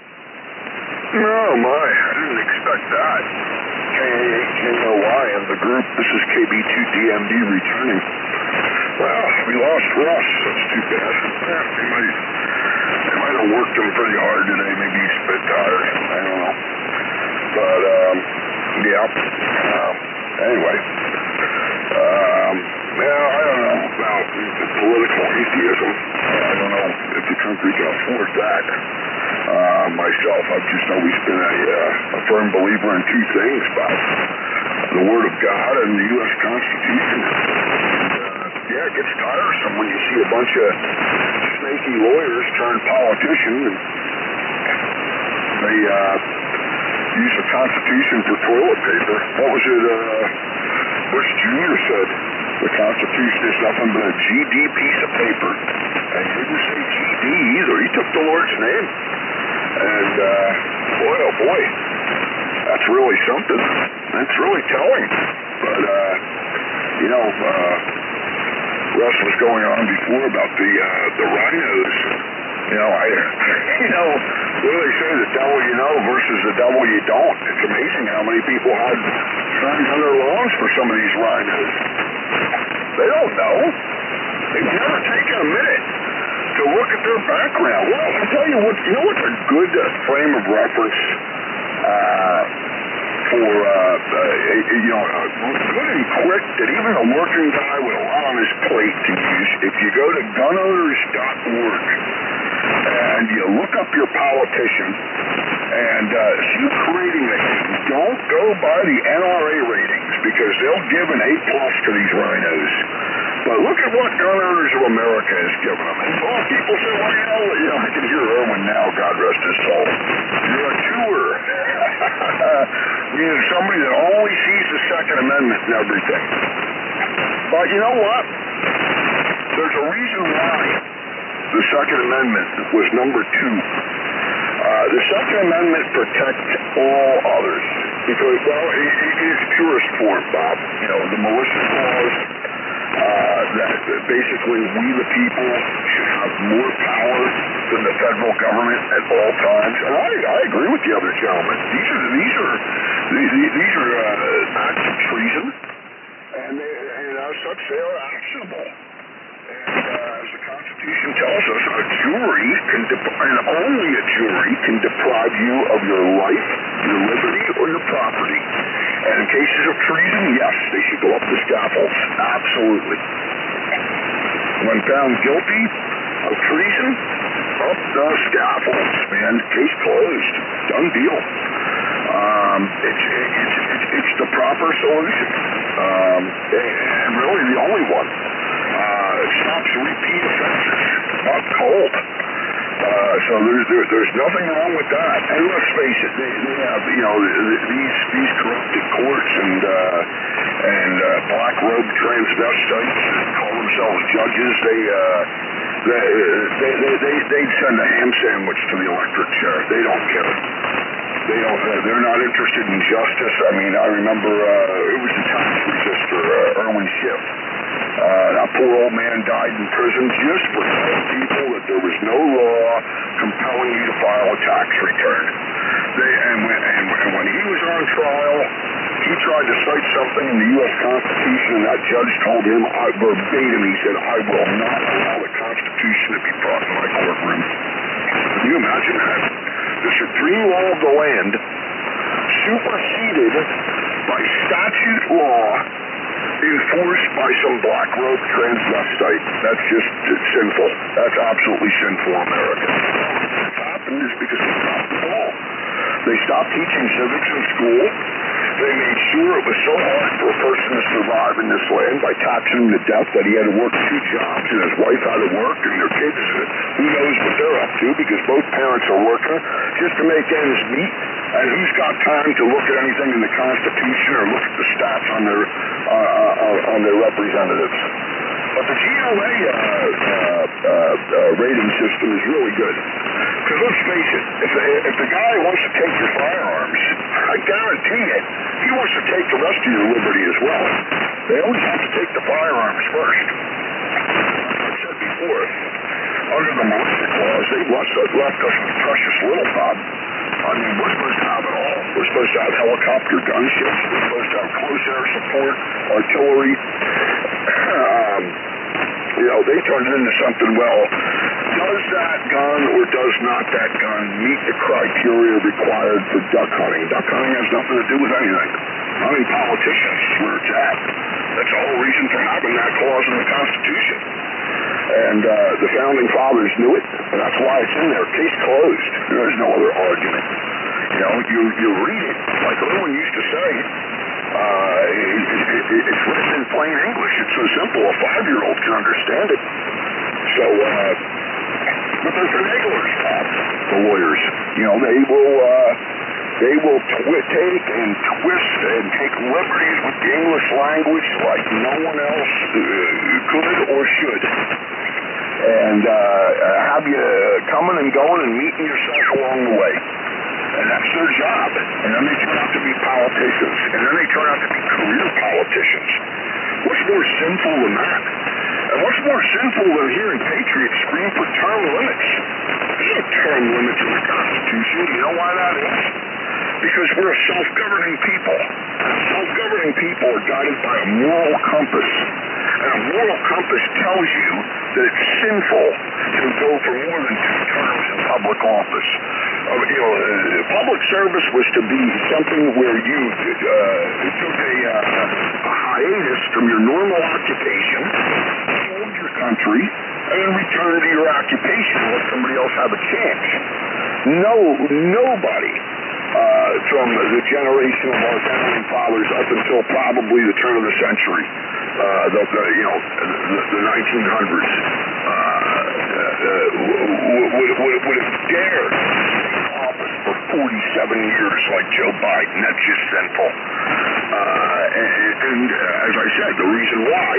Oh my, I didn't expect that. K H A Y and the group, this is K B two D M D returning. Well, we lost Russ, that's too bad. Yeah, they might, they might have worked him pretty hard today, maybe he's a bit tired, I don't know. But, um, yeah, um, anyway, um, yeah, I don't know about political atheism. I don't know if the country can afford that. Uh, myself, I've just always been a, uh, a firm believer in two things, about the Word of God and the U S Constitution. Uh, yeah, it gets tiresome when you see a bunch of snaky lawyers turn politicians and they, uh, use the Constitution for toilet paper. What was it, uh, Bush Junior said? The Constitution is nothing but a G D piece of paper. And he didn't say G D either. He took the Lord's name. And, uh, boy, oh boy, that's really something. That's really telling. But, uh, you know, uh, Russ was going on before about the, uh, the rhinos. You know, I, you know, what do they say, the devil you know versus the devil you don't. It's amazing how many people had signs on their lawns for some of these rhinos. They don't know. They've never taken a minute to look at their background. Well, I tell you what, you know what's a good uh, frame of reference uh, for, uh, uh, you know, uh, good and quick that even a working guy with a lot on his plate can use. If you go to gun owners dot org, and you look up your politician and uh, see who's rating them. Don't go by the N R A ratings because they'll give an A plus to these rhinos. But look at what Gun Owners of America has given them. And all people say, well, you know, you know, I can hear Irwin now, God rest his soul. You're a chewer. Meaning somebody that only sees the Second Amendment and everything. But you know what? There's a reason why the Second Amendment was number two. Uh, the Second Amendment protects all others. Because, well, it, it is purest form, Bob. You know, the militia clause, uh, that basically we the people should have more power than the federal government at all times. And I, I agree with the other gentleman. These are, these are, these, these are uh, acts of treason. And, they, and as such, they are actionable. And uh, as the Constitution tells us, a jury can, dep- and only a jury can deprive you of your life, your liberty, or your property. And in cases of treason, yes, they should go up the scaffolds. Absolutely. When found guilty of treason, up the scaffolds, man. Case closed. Done deal. Um, it's, it's, it's, it's the proper solution. Um, and really the only one. Uh, it stops repeat offenses. Not cold. Uh, so there's there, there's nothing wrong with that. And let's face it, they, they have you know these these corrupted courts and uh, and uh, black robed transvestites that call themselves judges. They uh, they, they they they they'd send a ham sandwich to the electric chair. They don't care. They don't. Uh, they're not interested in justice. I mean, I remember uh, it was the tax resistor, uh, Erwin Schiff. Uh, that poor old man died in prison just for telling people that there was no law compelling you to file a tax return. They, and, when, and, and when he was on trial, he tried to cite something in the U S Constitution, and that judge told him, I, verbatim, he said, I will not allow the Constitution to be brought in my courtroom. Can you imagine that? The supreme law of the land superseded by statute law enforced by some black-robed transvestite. That's just sinful. That's absolutely sinful, America. What's happened is because they stopped the law. They stopped teaching civics in school. They made sure it was so hard for a person to survive in this land by taxing him to death that he had to work two jobs and his wife had to work and their kids, who knows what they're up to because both parents are working just to make ends meet. And who's got time to look at anything in the Constitution or look at the stats on their uh, uh, on their representatives? But the G L A uh, uh, uh, uh, rating system is really good. Because let's face it, if, if the guy wants to take your firearms, I guarantee it, he wants to take the rest of your liberty as well. They always have to take the firearms first. Like I said before, under the militia clause, they've left, left us with precious little, Bob. I mean, we're supposed to have it all. We're supposed to have helicopter gunships. We're supposed to have close air support, artillery. um, you know, they turned it into something, well, does that gun or does not that gun meet the criteria required for duck hunting? Duck hunting has nothing to do with anything. Hunting politicians is where it's at. That's the whole reason for having that clause in the Constitution. And uh, the Founding Fathers knew it, and that's why it's in there. Case closed. There's no other argument. You know, you, you read it, like Owen used to say, uh, it, it, it, it's written in plain English. It's so simple, a five-year-old can understand it. So, uh, but they're finaglers, Bob, the lawyers. You know, they will, uh, they will twi- take and twist and take liberties with the English language like no one else uh, could or should. And uh, have you coming and going and meeting yourself along the way. And that's their job. And then they turn out to be politicians. And then they turn out to be career politicians. What's more sinful than that? And what's more sinful than hearing patriots scream for term limits? There's no term limits in the Constitution. You know why that is? Because we're a self-governing people. And self-governing people are guided by a moral compass. And a moral compass tells you that it's sinful to go for more than two terms in public office. Uh, you know, uh, public service was to be something where you uh, took a, uh, a hiatus from your normal occupation, served your country, and then returned to your occupation and let somebody else have a chance. No, nobody uh, from the generation of our founding fathers up until probably the turn of the century, uh, the, the you know the, the nineteen hundreds, uh, uh, would, would, would have dared office for forty-seven years like Joe Biden. That's just sinful. Uh, and, and uh, as I said, the reason why,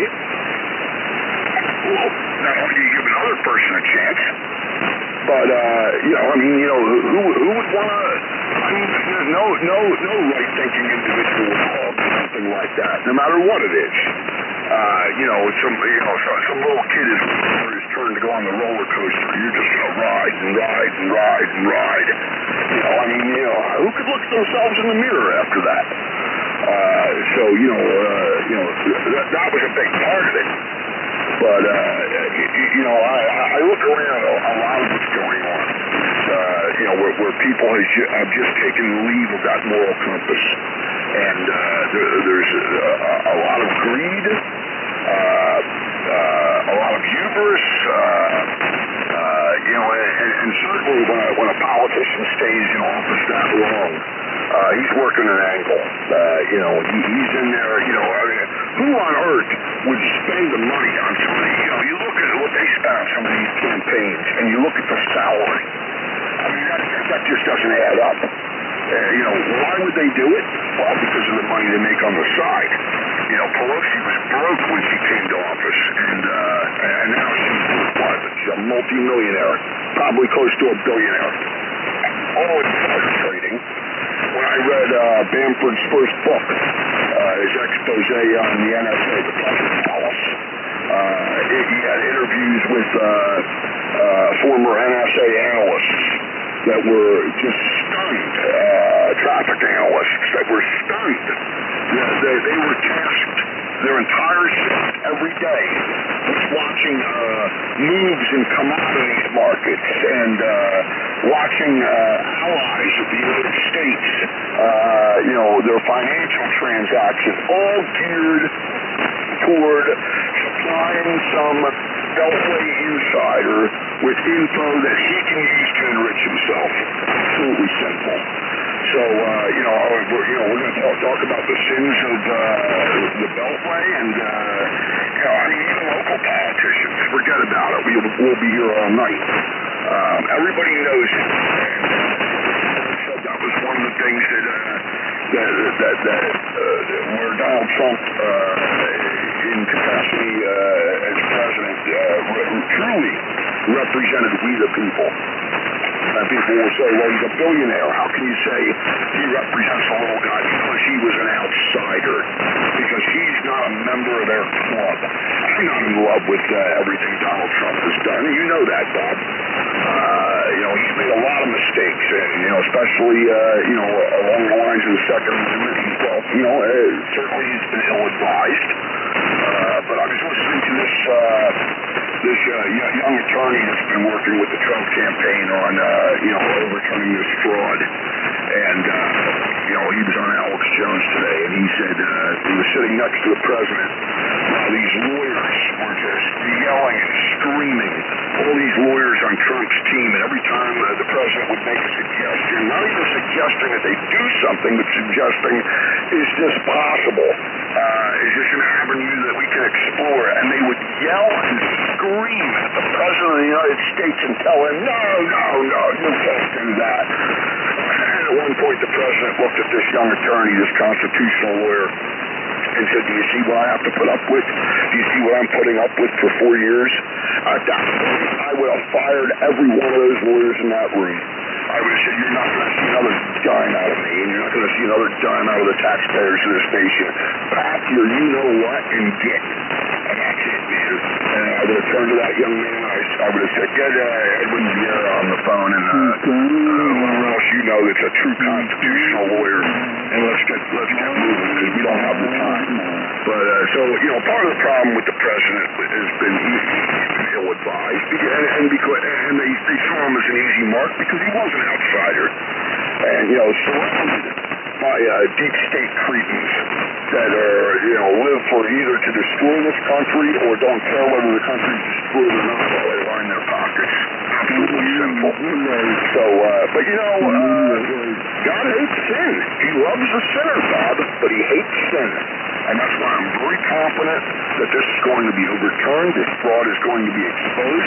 well, not only do you give another person a chance, but uh, you know, I mean, you know, who who would want to? I mean, there's no no no right-thinking individual would call something like that, no matter what it is. Uh, you know, some you know some, some little kid is for his turn to go on the roller coaster. You're just gonna ride and ride and ride and ride. You know, I mean, you know, who could look at themselves in the mirror after that? Uh, so you know, uh, you know, that, that was a big part of it. But uh, you, you know, I, I look around a, a lot of what's going on. Uh, you know, where, where people have, ju- have just taken leave of that moral compass, and uh, there, there's a, a lot of greed, uh, uh, a lot of hubris. Uh, uh, you know, and, and certainly when a, when a politician stays in office that long, uh, he's working an angle. Uh, you know, he, he's in there. You know, I mean, who on earth would spend the money on somebody? You know, you look at what they spend on some of these campaigns, and you look at the salary. I mean, that, that just doesn't add up. Uh, you know, why would they do it? Well, because of the money they make on the side. You know, Pelosi was broke when she came to office, and uh, and now she's what? She's a multi-millionaire, probably close to a billionaire. All insider trading. When I read uh, Bamford's first book, uh, his expose on the N S A, the Pleasure Palace, Uh, he had interviews with uh, uh, former N S A analysts that were just stunned, uh, traffic analysts that were stunned. Yeah, they, they were tasked their entire shift every day was watching uh, moves in commodities markets and uh, watching uh, allies of the United States, uh, you know, their financial transactions, all geared toward supplying some Beltway insider with info that he can use to enrich himself. Absolutely simple. So, uh, you know, we're, you know, we're going to talk, talk about the sins of uh, the Beltway and, uh, you know, I mean, even local politicians, forget about it. We, we'll be here all night. Um, everybody knows it. And that was one of the things that, uh, that, that, that uh, where Donald Trump, uh, in capacity uh, as president, uh, re- truly represented we the people. And people will say, well, he's a billionaire. How can you say he represents a little guy? Because he was an outsider. Because he's not a member of their club. I'm not in love with uh, everything Donald Trump has done. You know that, Bob. Uh, you know, he's made a lot of mistakes. And, you know, especially, uh, you know, along the lines of the Second Amendment. Well, you know, uh, certainly he's been ill-advised. Uh, but I was listening to this... Uh, This uh, young attorney that's been working with the Trump campaign on, uh, you know, overturning this fraud. And, uh, you know, he was on Alex Jones today, and he said uh, he was sitting next to the president while these lawyers were just yelling and screaming. All these lawyers on Trump's team, and every time uh, the president would make a suggestion, not even suggesting that they do something, but suggesting, is this possible? Uh, is this an avenue that we can explore? And they would yell and scream at the president of the United States and tell him, no, no, no, you can't do that. And at one point, the president looked at this young attorney, this constitutional lawyer, and said, do you see what I have to put up with? Do you see what I'm putting up with for four years? At that point, I would have fired every one of those lawyers in that room. I would have said, you're not going to see another dime out of me, and you're not going to see another dime out of the taxpayers of this nation. Pack your you-know-what and get. And that's it, man. And I would have turned to that young man, and I, I would have said, get uh, Edwin Vieira on the phone, and uh, uh, whoever else you know that's a true constitutional lawyer, and let's get let's get moving, because we don't have the time. But, uh, so, you know, part of the problem with the president has been he's been ill-advised, and, and, because, and they, they saw him as an easy mark because he was an outsider. And, you know, surrounded by uh, deep state cretins that are, you know, live for either to destroy this country or don't care whether the country's destroyed or not while they line their pockets. Absolutely simple. So, uh, but you know, uh, God hates sin. He loves the sinner, Bob, but he hates sin. And that's why I'm very confident that this is going to be overturned. This fraud is going to be exposed.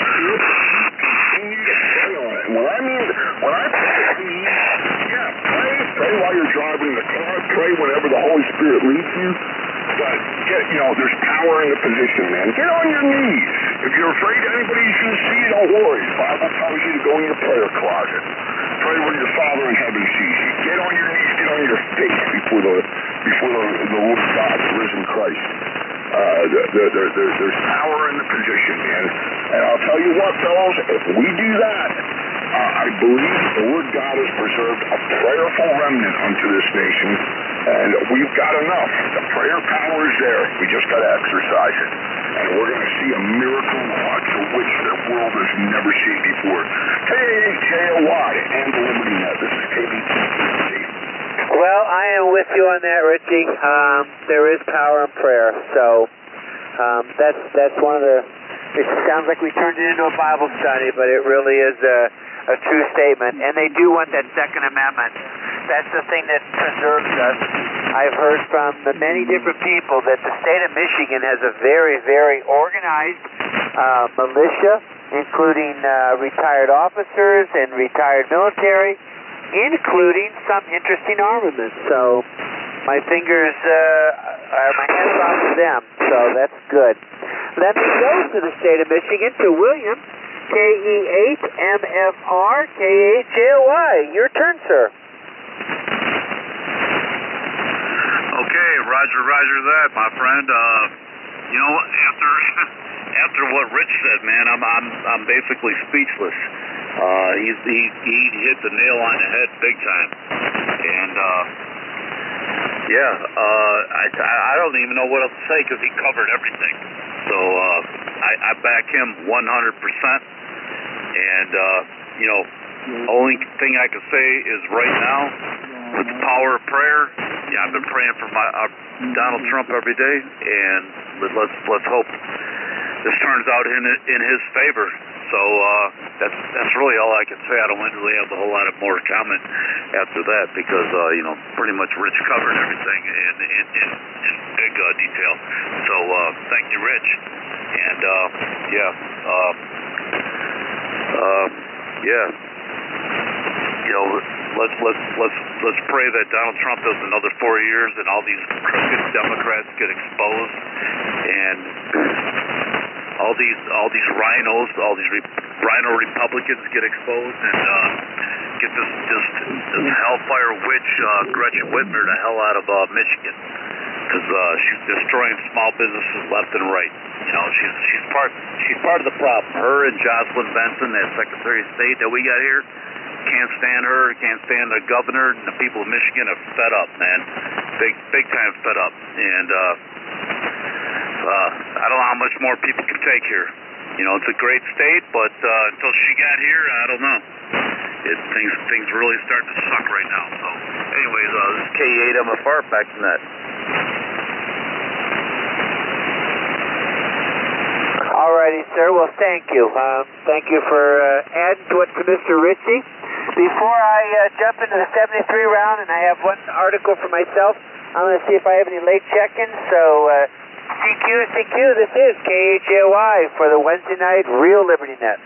Continue to pray on it. And when I mean, when I pray, I mean, yeah, pray, pray while you're driving the car, pray whenever the Holy Spirit leads you. But, get, you know, there's power in the position, man. Get on your knees. If you're afraid anybody's going to see you, don't worry. The Bible tells you to go in your prayer closet. Pray where your Father in heaven sees you. Get on your knees, get on your face before the before the, the Lord God, the risen Christ. Uh, the, the, the, the, there's power in the position, man. And I'll tell you what, fellows, if we do that, uh, I believe the Lord God has preserved a prayerful remnant unto this nation, and we've got enough. The prayer power is there. We just got to exercise it. And we're going to see a miracle watch of which the world has never seen before. K A H J O Y and the Liberty Net. This is K B T. Well, I am with you on that, Richie. Um, there is power in prayer. So um, that's that's one of the. It sounds like we turned it into a Bible study, but it really is a, a true statement. And they do want that Second Amendment. That's the thing that preserves us. I've heard from the many different people that the state of Michigan has a very, very organized uh, militia, including uh, retired officers and retired military, including some interesting armaments. So my fingers, uh, are my hands off to them. So that's good. Let me go to the state of Michigan, to William, K E eight M F R K H J O Y. Your turn, sir. Okay, roger, roger that, my friend. Uh, you know, after after what Rich said, man, I'm I'm I'm basically speechless. Uh, he's, he he hit the nail on the head big time, and uh, yeah, uh, I I don't even know what else to say because he covered everything. So uh, I, I back him one hundred percent, and uh, you know, only thing I can say is right now, with the power of prayer, yeah, I've been praying for my uh, Donald Trump every day, and let's let's hope this turns out in in his favor. So uh, that's that's really all I can say. I don't really have a whole lot of more comment after that because uh, you know, pretty much Rich covered everything in in, in, in big uh, detail. So uh, thank you, Rich. And uh, yeah, uh, uh, yeah, you know, let's let's let's let's pray that Donald Trump does another four years and all these crooked Democrats get exposed and all these all these rhinos, all these re- rhino Republicans get exposed and uh, get this this, this hellfire witch uh, Gretchen Whitmer the hell out of uh, Michigan because uh, she's destroying small businesses left and right. You know, she's she's part she's part of the problem. Her and Jocelyn Benson, that Secretary of State that we got here, can't stand her, can't stand the governor, and the people of Michigan are fed up, man. Big big time fed up. And uh, uh, I don't know how much more people can take here. You know, it's a great state, but uh, until she got here, I don't know. It, things things really start to suck right now. So, anyways, uh, this is K E eight M F R back from that. Alrighty, sir. Well, thank you. Um, thank you for uh, adding to it to Mister Ritchie. Before I uh, jump into the seventy-three round, and I have one article for myself, I'm going to see if I have any late check-ins. So, uh, C Q, C Q, this is K H A Y for the Wednesday night Real Liberty Net.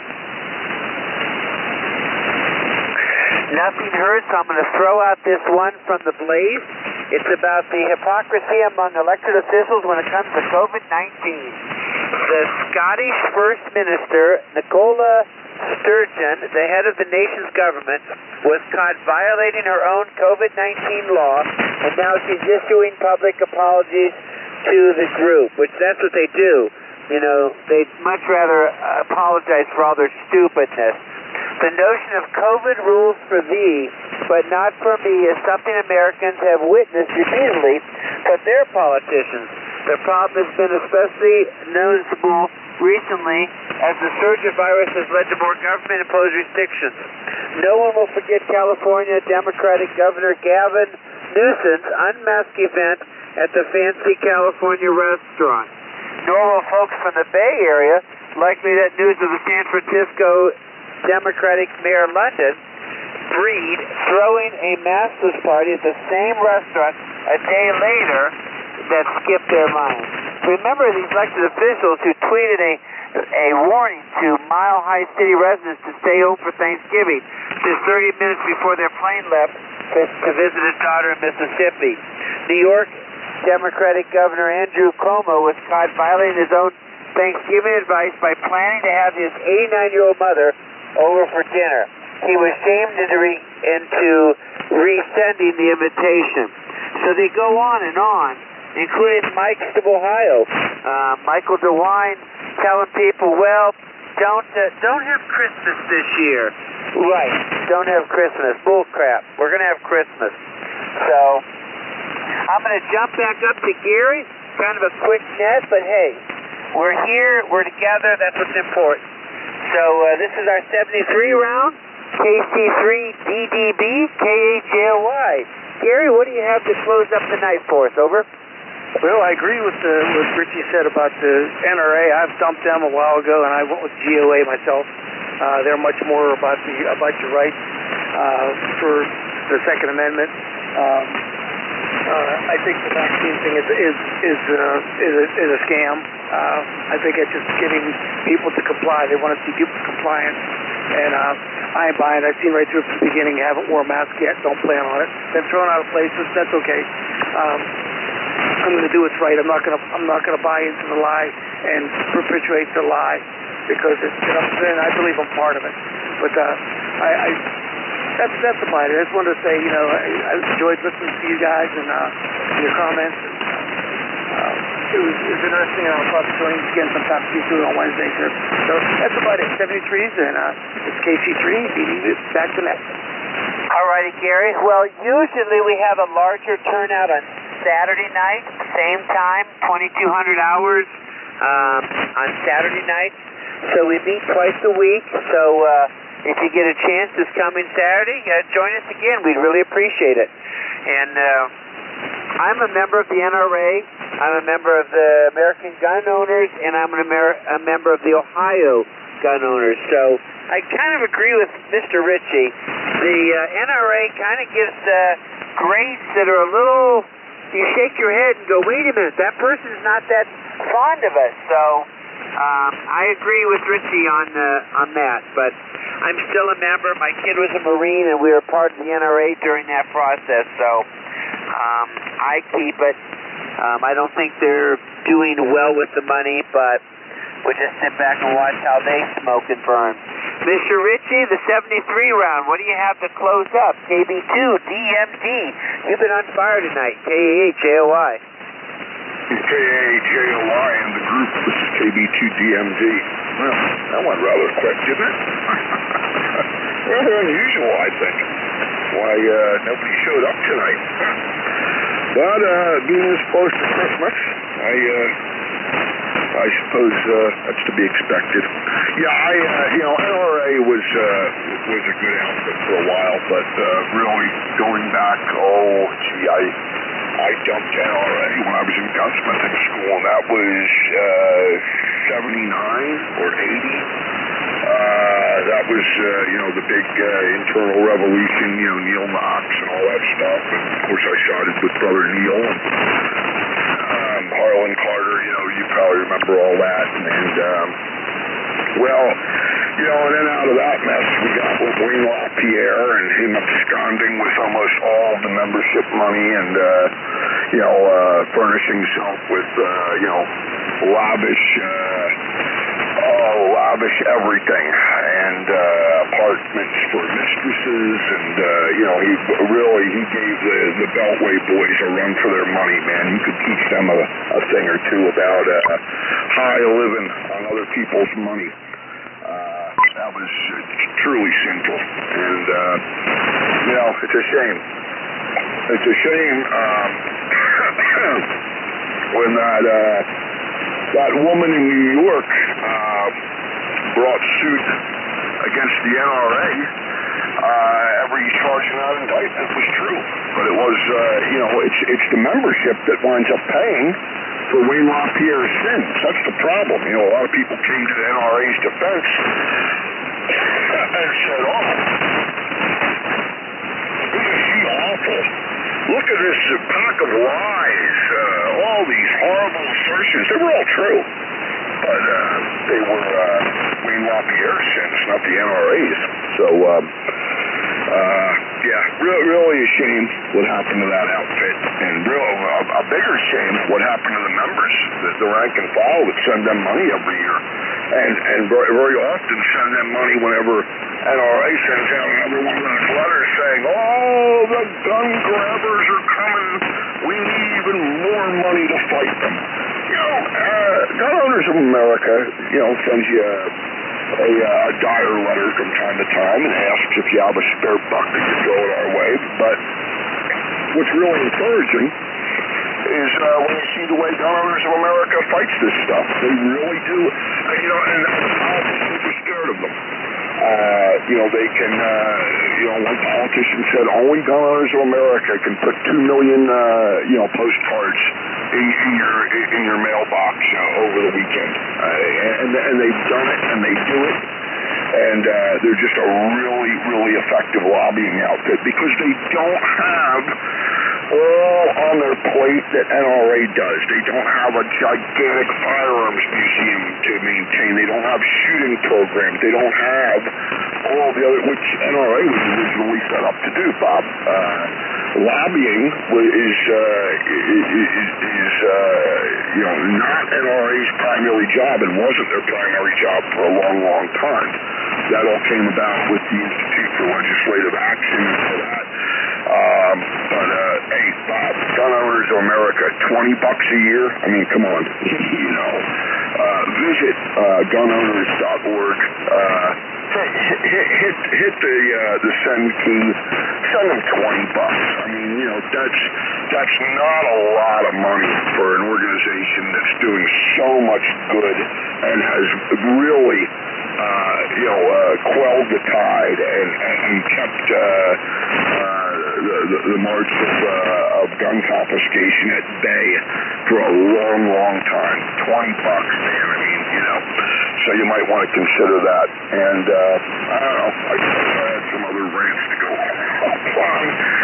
Nothing heard, so I'm going to throw out this one from the Blaze. It's about the hypocrisy among elected officials when it comes to COVID nineteen. The Scottish First Minister, Nicola Sturgeon, the head of the nation's government, was caught violating her own COVID nineteen law, and now she's issuing public apologies to the group, which that's what they do. You know, they'd much rather apologize for all their stupidness. The notion of COVID rules for thee, but not for me, is something Americans have witnessed repeatedly from their politicians. The problem has been especially noticeable recently as the surge of virus has led to more government-imposed restrictions. No one will forget California Democratic Governor Gavin Newsom's unmasked event at the fancy California restaurant. Nor will folks from the Bay Area likely that news of the San Francisco Democratic Mayor London Breed throwing a maskless party at the same restaurant a day later that skipped their minds. Remember these elected officials who tweeted a a warning to Mile High City residents to stay home for Thanksgiving just thirty minutes before their plane left to, to visit his daughter in Mississippi. New York Democratic Governor Andrew Cuomo was caught violating his own Thanksgiving advice by planning to have his eighty-nine-year-old mother over for dinner. He was shamed into, re- into resending the invitation. So they go on and on, including Mike of Ohio, uh, Michael DeWine, telling people, well, don't uh, don't have Christmas this year. Right, don't have Christmas. Bull crap. We're going to have Christmas. So I'm going to jump back up to Gary. Kind of a quick net, but hey, we're here. We're together. That's what's important. So uh, this is our seventy-three round, K C three D D B, K H A Y. Gary, what do you have to close up the night for us? Over. Well, I agree with the, what Richie said about the N R A. I've dumped them a while ago, and I went with G O A myself. Uh, they're much more about the about your rights uh, for the Second Amendment. Um, uh, I think the vaccine thing is is is, uh, is, a, is a scam. Uh, I think it's just getting people to comply. They want to see people compliant, and uh, I ain't buying it. I've seen right through from the beginning. Haven't worn a mask yet. Don't plan on it. Been thrown out of places. That's okay. Um, I'm going to do what's right. I'm not going to. I'm not going to buy into the lie and perpetuate the lie because it's. You know, and I believe I'm part of it. But uh, I, I. That's that's about it. I just wanted to say, you know, I, I enjoyed listening to you guys and uh, your comments. And, uh, it was, it was interesting, and I'll talk to Tony again sometime too on Wednesday, sir. So that's about it. seventy-threes, and uh, it's K C three, beating it back to net. All righty, Gary. Well, usually we have a larger turnout on Saturday night, same time, twenty-two hundred hours um, on Saturday night. So we meet twice a week. So uh, if you get a chance this coming Saturday, uh, join us again. We'd really appreciate it. And uh, I'm a member of the N R A. I'm a member of the American Gun Owners, and I'm an Amer- a member of the Ohio Gun Owners. So I kind of agree with Mister Ritchie. The uh, N R A kind of gives uh, grades that are a little, you shake your head and go, wait a minute, that person's not that fond of us. So um, I agree with Ritchie on uh, on that. But I'm still a member. My kid was a Marine, and we were part of the N R A during that process. So um, I keep it. Um, I don't think they're doing well with the money, but we just sit back and watch how they smoke and burn. Mister Ritchie, the seventy-three round, what do you have to close up? K B two, D M D. You've been on fire tonight. K A H J O I. K A H J O I and the group. This is K B two D M D. Well, that went rather quick, didn't it? Rather unusual, I think. Why uh, nobody showed up tonight. But uh, being this close to Christmas, I uh, I suppose uh, that's to be expected. Yeah, I uh, you know N R A was uh, was a good outfit for a while, but uh, really going back, oh gee, I I jumped N R A when I was in gunsmithing school, and that was uh, seventy-nine or eighty. Uh, that was, uh, you know, the big uh, internal revolution, you know, Neil Knox and all that stuff. And, of course, I sided with Brother Neil and um, Harlan Carter, you know, you probably remember all that. And, and um, well, you know, and then out of that mess, we got with Wayne LaPierre and him absconding with almost all the membership money and, uh, you know, uh, furnishing himself with, uh, you know, lavish, uh, oh, lavish everything, and uh, apartments for mistresses, and, uh, you know, he really, he gave the, the Beltway boys a run for their money, man. You could teach them a, a thing or two about uh, high living on other people's money. Uh, that was uh, truly sinful, and, uh, you know, it's a shame. It's a shame um, when that, uh, that woman in New York uh, brought suit against the N R A. Uh, every charge in that indictment was true, but it was, uh, you know, it's it's the membership that winds up paying for Wayne LaPierre's sins. That's the problem. You know, a lot of people came to the N R A's defense and said, "Oh, isn't she awful? Look at this uh, pack of lies, uh, all these horrible assertions." They were all true, but uh, they were uh, Wayne LaPierre's sins, not the N R A's. So, um, uh, yeah, really, really a shame what happened to that outfit, and real, a, a bigger shame what happened to the members, the, the rank and file that send them money every year, and and very, very often send them money whenever N R A sends out another one of those letters saying, "Oh, the gun grabbers are coming. We need even more money to fight them." You know, uh, Gun Owners of America, you know, sends you a, a, a dire letter from time to time and asks if you have a spare buck that you throw it our way. But what's really encouraging is uh, when you see the way Gun Owners of America fights this stuff. They really do. Uh, you know, and the politicians are scared of them. Uh, you know, they can, uh, you know, one politician said only Gun Owners of America can put two million, uh, you know, postcards in, in your in your mailbox uh, over the weekend. Uh, and, and they've done it, and they do it. And uh, they're just a really, really effective lobbying outfit because they don't have all on their plate that N R A does. They don't have a gigantic firearms museum to maintain. They don't have shooting programs. They don't have all the other, which N R A was originally set up to do, Bob. Uh, lobbying is, uh, is, is uh, you know, not N R A's primary job and wasn't their primary job for a long, long time. That all came about with the Institute for Legislative Action and all that. Um, but, uh, hey, Bob, Gun Owners of America, twenty bucks a year. I mean, come on, you know. Uh, visit uh, gun owners dot org. Uh, hit, hit, hit, hit the uh, the send key. Send them twenty bucks. I mean, you know, that's that's not a lot of money for an organization that's doing so much good and has really, uh, you know, uh, quelled the tide and, and kept uh, uh, the, the, the march of, uh, of gun confiscation at bay for a long, long time. twenty bucks, man. I mean, you know, so you might want to consider that. And, uh, I don't know, I guess I had some other rants to go on.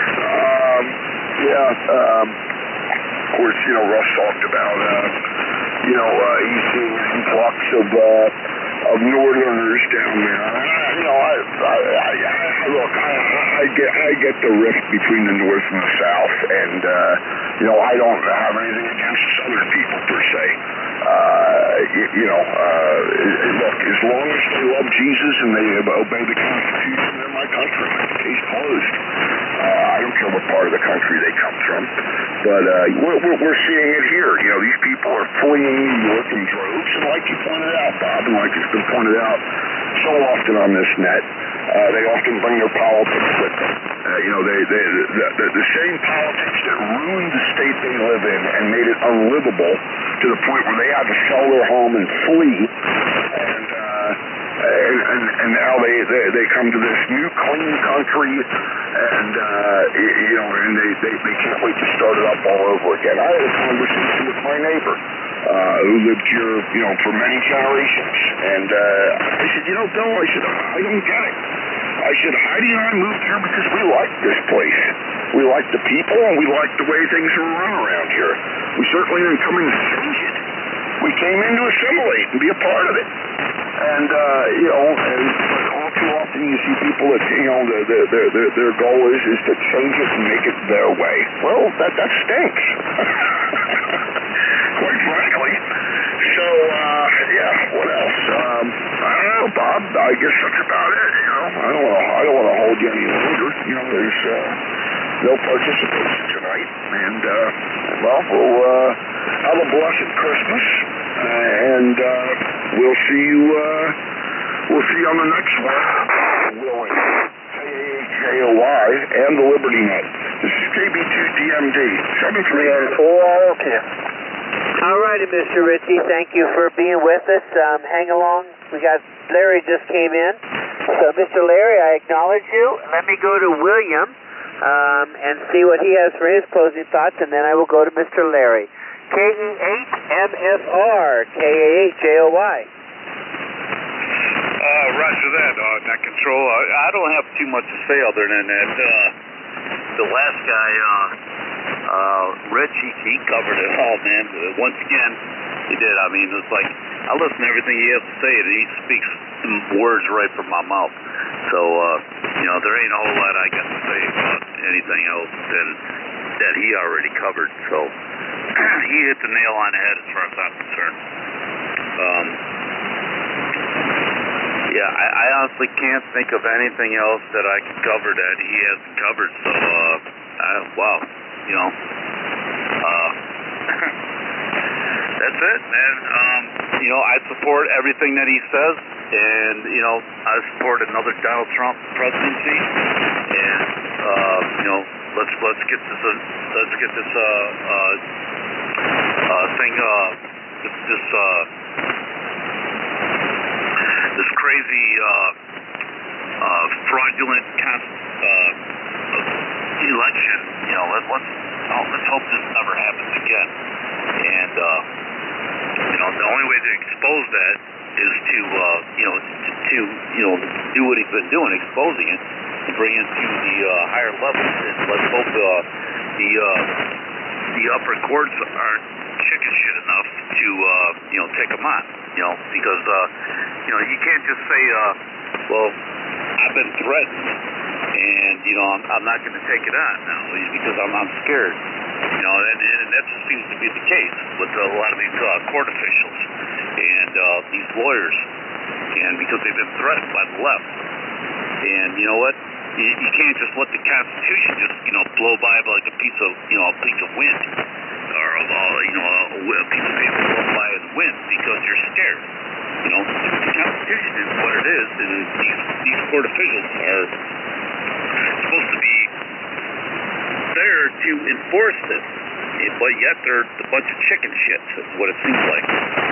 Um, yeah, um, of course, you know, Russ talked about, uh, you know, uh, he's seeing an influx of, uh, of northerners down there. I, you know, I, I, I, I look, I, I get, I get the rift between the north and the south, and uh, you know, I don't have anything against southern people per se. Uh, you, you know, uh, look, as long as they love Jesus and they obey the Constitution, they're my countrymen. Case closed. Uh, I don't care what part of the country they come from, but uh, we're, we're, we're seeing it here. You know, these people are fleeing New York in droves, and like you pointed out, Bob, and like it's been pointed out so often on this net, uh, they often bring their politics with them. Uh, you know, they, they the, the, the same politics that ruined the state they live in and made it unlivable to the point where they had to sell their home and flee, and uh, and, and, and now they, they, they come to this new clean country, and uh, you know, and they, they, they can't wait to start it up all over again. I had a conversation with my neighbor, Uh, who lived here, you know, for many generations. And uh, I said, you know, Bill, I said, I don't get it. I said, Heidi and I moved here because we like this place. We like the people, and we like the way things are run around here. We certainly didn't come in to change it. We came in to assimilate and be a part of it. And, uh, you know, and but all too often you see people that, you know, their, their, their, their goal is, is to change it and make it their way. Well, that, that stinks. Quite frankly. So, uh, yeah, what else? Um, I don't know, Bob. I guess that's about it, you know. I don't want to, I don't want to hold you any longer. You know, there's, uh, no participation tonight. And, uh, well, we'll, uh, have a blessed Christmas. Uh, and, uh, we'll see you, uh, we'll see you on the next one. Willing. K A H A O Y and the Liberty Net. This is K B two D M D. seven three four, okay. All righty, Mister Ritchie, thank you for being with us. Um, hang along. We got Larry just came in. So, Mister Larry, I acknowledge you. Let me go to William um, and see what he has for his closing thoughts, and then I will go to Mister Larry. K E eight M F R, K A H A O Y. Uh, roger that, uh, net control. I, I don't have too much to say other than that. Uh, the last guy, uh, uh, Rich, he, he covered it all, man. Once again, he did. I mean, it's like, I listen to everything he has to say, and he speaks words right from my mouth. So, uh, you know, there ain't a whole lot I got to say about anything else than that he already covered. So, he hit the nail on the head as far as I'm concerned. Um, yeah, I, I honestly can't think of anything else that I could cover that he hasn't covered. So, uh, I, wow, you know, uh, that's it, man. Um, you know, I support everything that he says, and you know, I support another Donald Trump presidency, and uh, you know, let's let's get this uh, let's get this uh, uh, uh, thing uh, this this. Uh, This crazy, uh, uh, fraudulent con- uh, election, you know, let, let's oh, let's hope this never happens again. And uh, you know, the only way to expose that is to, uh, you know, to, to you know, do what he's been doing, exposing it, and bring it to the uh, higher levels. And let's hope uh, the uh, the upper courts aren't chicken shit enough to, uh, you know, take them on. You know, because, uh, you know, you can't just say, uh, well, I've been threatened, and, you know, I'm, I'm not going to take it on now because I'm, I'm scared. You know, and, and that just seems to be the case with a lot of these uh, court officials and uh, these lawyers, and because they've been threatened by the left. And you know what? You, you can't just let the Constitution just, you know, blow by like a piece of, you know, a piece of wind, or of a, you know, a piece of paper blown by the wind because you're scared. You know, the Constitution is what it is, and these, these court officials are supposed to be there to enforce this, but yet they're a bunch of chicken shit, is what it seems like.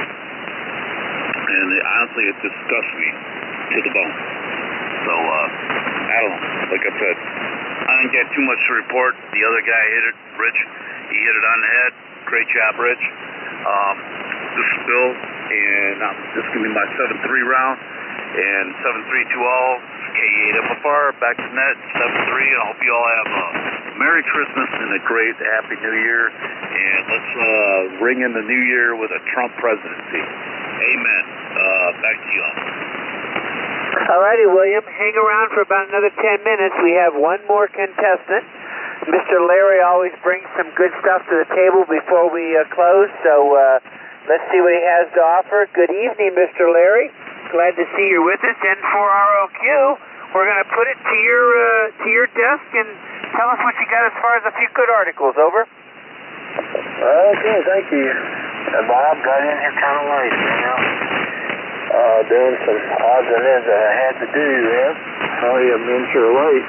And it, honestly, it disgusts me to the bone. So, uh, I don't know. Like I said, I didn't get too much to report. The other guy hit it, Rich. He hit it on the head. Great job, Rich. Um, this is Bill, and um, this is going to be my seven three round. And seven three two all, K eight F F R, back to net, seven three. I hope you all have a Merry Christmas and a great Happy New Year. And let's uh, ring in the new year with a Trump presidency. Amen. Uh, back to you all. Alrighty, William. Hang around for about another ten minutes. We have one more contestant. Mister Larry always brings some good stuff to the table before we uh, close, so uh, let's see what he has to offer. Good evening, Mister Larry. Glad to see you're with us. And for our O Q, we're going to put it to your uh, to your desk and tell us what you got as far as a few good articles. Over. Okay, thank you. Uh, Bob, got in here kind of late, you know. Uh, doing some odds and ends that I had to do there. Sorry I'm in here late.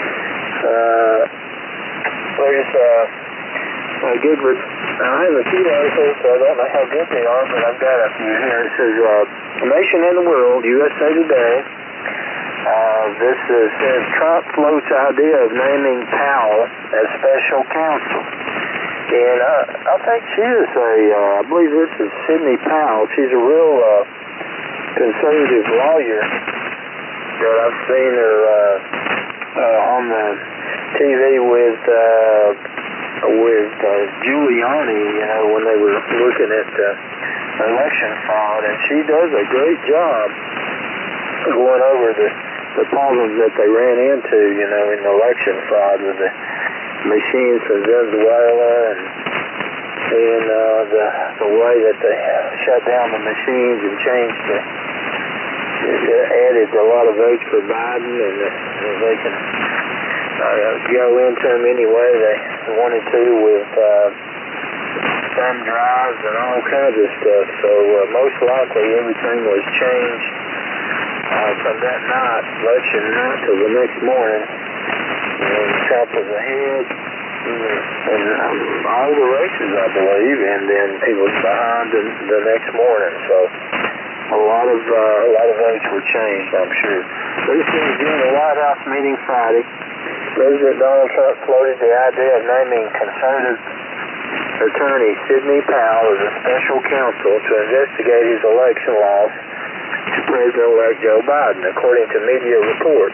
Uh, there's uh, a good, re- I have a few articles, so I don't know how good they are, but I've got a few here. It says, uh, Nation in the World, U S A Today. Uh, this is, says Trump floats idea of naming Powell as special counsel. And uh, I think she is a, uh, I believe this is Sidney Powell. She's a real uh, conservative lawyer that I've seen her uh, uh, on the T V with uh, with uh, Giuliani, you know, when they were looking at the election fraud, and she does a great job going over the, the problems that they ran into, you know, in the election fraud with the machines from Venezuela and and uh, the the way that they shut down the machines and changed the it added a lot of votes for Biden, and, uh, and they can uh, go into them any way they wanted to with uh, thumb drives and all kinds of stuff. So uh, most likely everything was changed uh, from that night, election night, till the next morning. And Trump was ahead in um, all the races, I believe, and then he was behind the, the next morning. So a lot of uh, a lot of votes were changed, I'm sure. This is during the White House meeting Friday. President Donald Trump floated the idea of naming conservative attorney Sidney Powell as a special counsel to investigate his election loss to President-elect Joe Biden, according to media reports.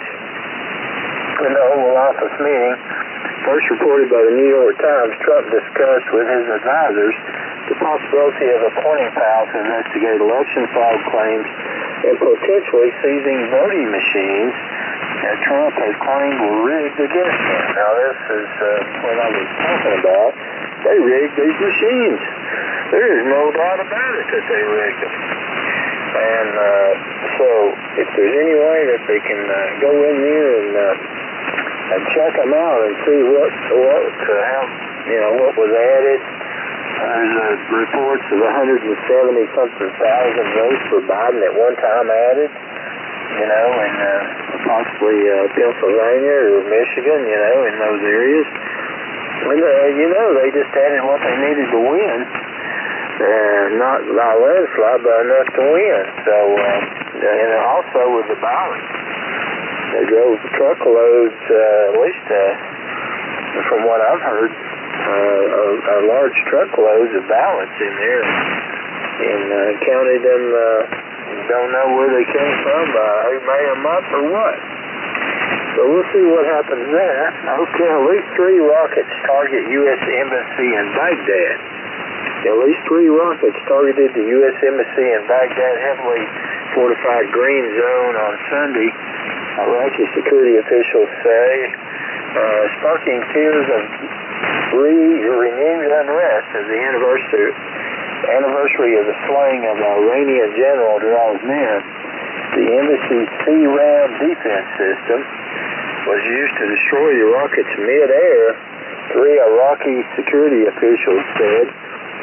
In the Oval Office meeting, first reported by the New York Times, Trump discussed with his advisors the possibility of appointing Powell to investigate election fraud claims and potentially seizing voting machines that Trump has claimed were rigged against him. Now, this is uh, what I was talking about. They rigged these machines. There is no doubt about it that they rigged them. And uh, so, if there's any way that they can uh, go in there and, uh, and check them out and see what, what to have, you know, what was added. There's uh, reports of one hundred seventy something thousand votes for Biden at one time added, you know, in uh, possibly uh, Pennsylvania or Michigan, you know, in those areas. And, uh, you know, they just added what they needed to win, uh, not by landslide, but enough to win. So, uh, and also with the ballots, they drove truckloads, uh, at least uh, from what I've heard, Uh, a, a large truckloads of ballots in there, and uh, counted them. Uh, don't know where they came from, by who made them up or what. So we'll see what happens there. Okay, at least three rockets target U S Embassy in Baghdad. At least three rockets targeted the U S Embassy in Baghdad, heavily fortified green zone on Sunday, Iraqi security officials say, uh, sparking fears of Re- renewed unrest as the anniversary anniversary of the slaying of Iranian general draws near. The embassy's C RAM defense system was used to destroy the rockets mid-air, three Iraqi security officials said.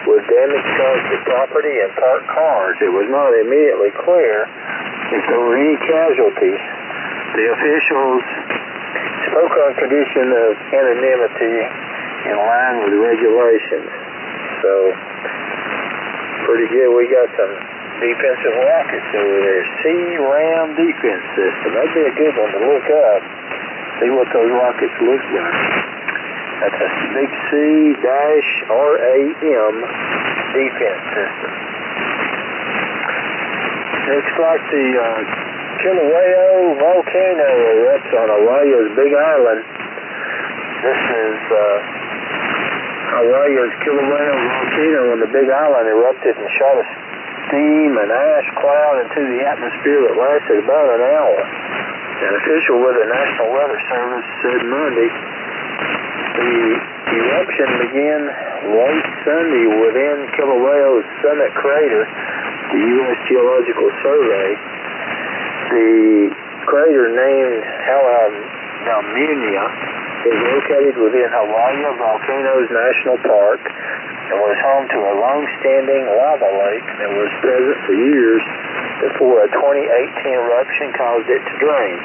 with damage caused to property and parked cars. It was not immediately clear if there were any casualties. The officials spoke on condition of anonymity in line with the regulations. So, pretty good. We got some defensive rockets over there. C RAM defense system. That'd be a good one to look up. See what those rockets look like. That's a big C dash R A M defense system. Looks like the uh, Kilauea volcano erupts on Hawaii's Big Island. This is uh, Hawaii's Kilauea volcano on the Big Island erupted and shot a steam and ash cloud into the atmosphere that lasted about an hour. An official with the National Weather Service said Monday the eruption began late Sunday within Kilauea's summit crater, the U S Geological Survey. The crater named Halmahera is located within Hawaii Volcanoes National Park and was home to a long-standing lava lake that was present for years before a twenty eighteen eruption caused it to drain.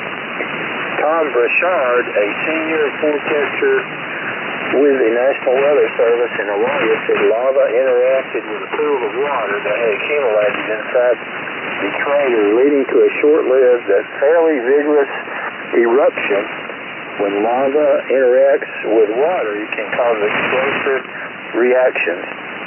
Tom Burchard, a senior forecaster with the National Weather Service in Hawaii, said lava interacted with a pool of water that had accumulated inside the crater, leading to a short-lived but fairly vigorous eruption. When lava interacts with water, it can cause explosive reactions.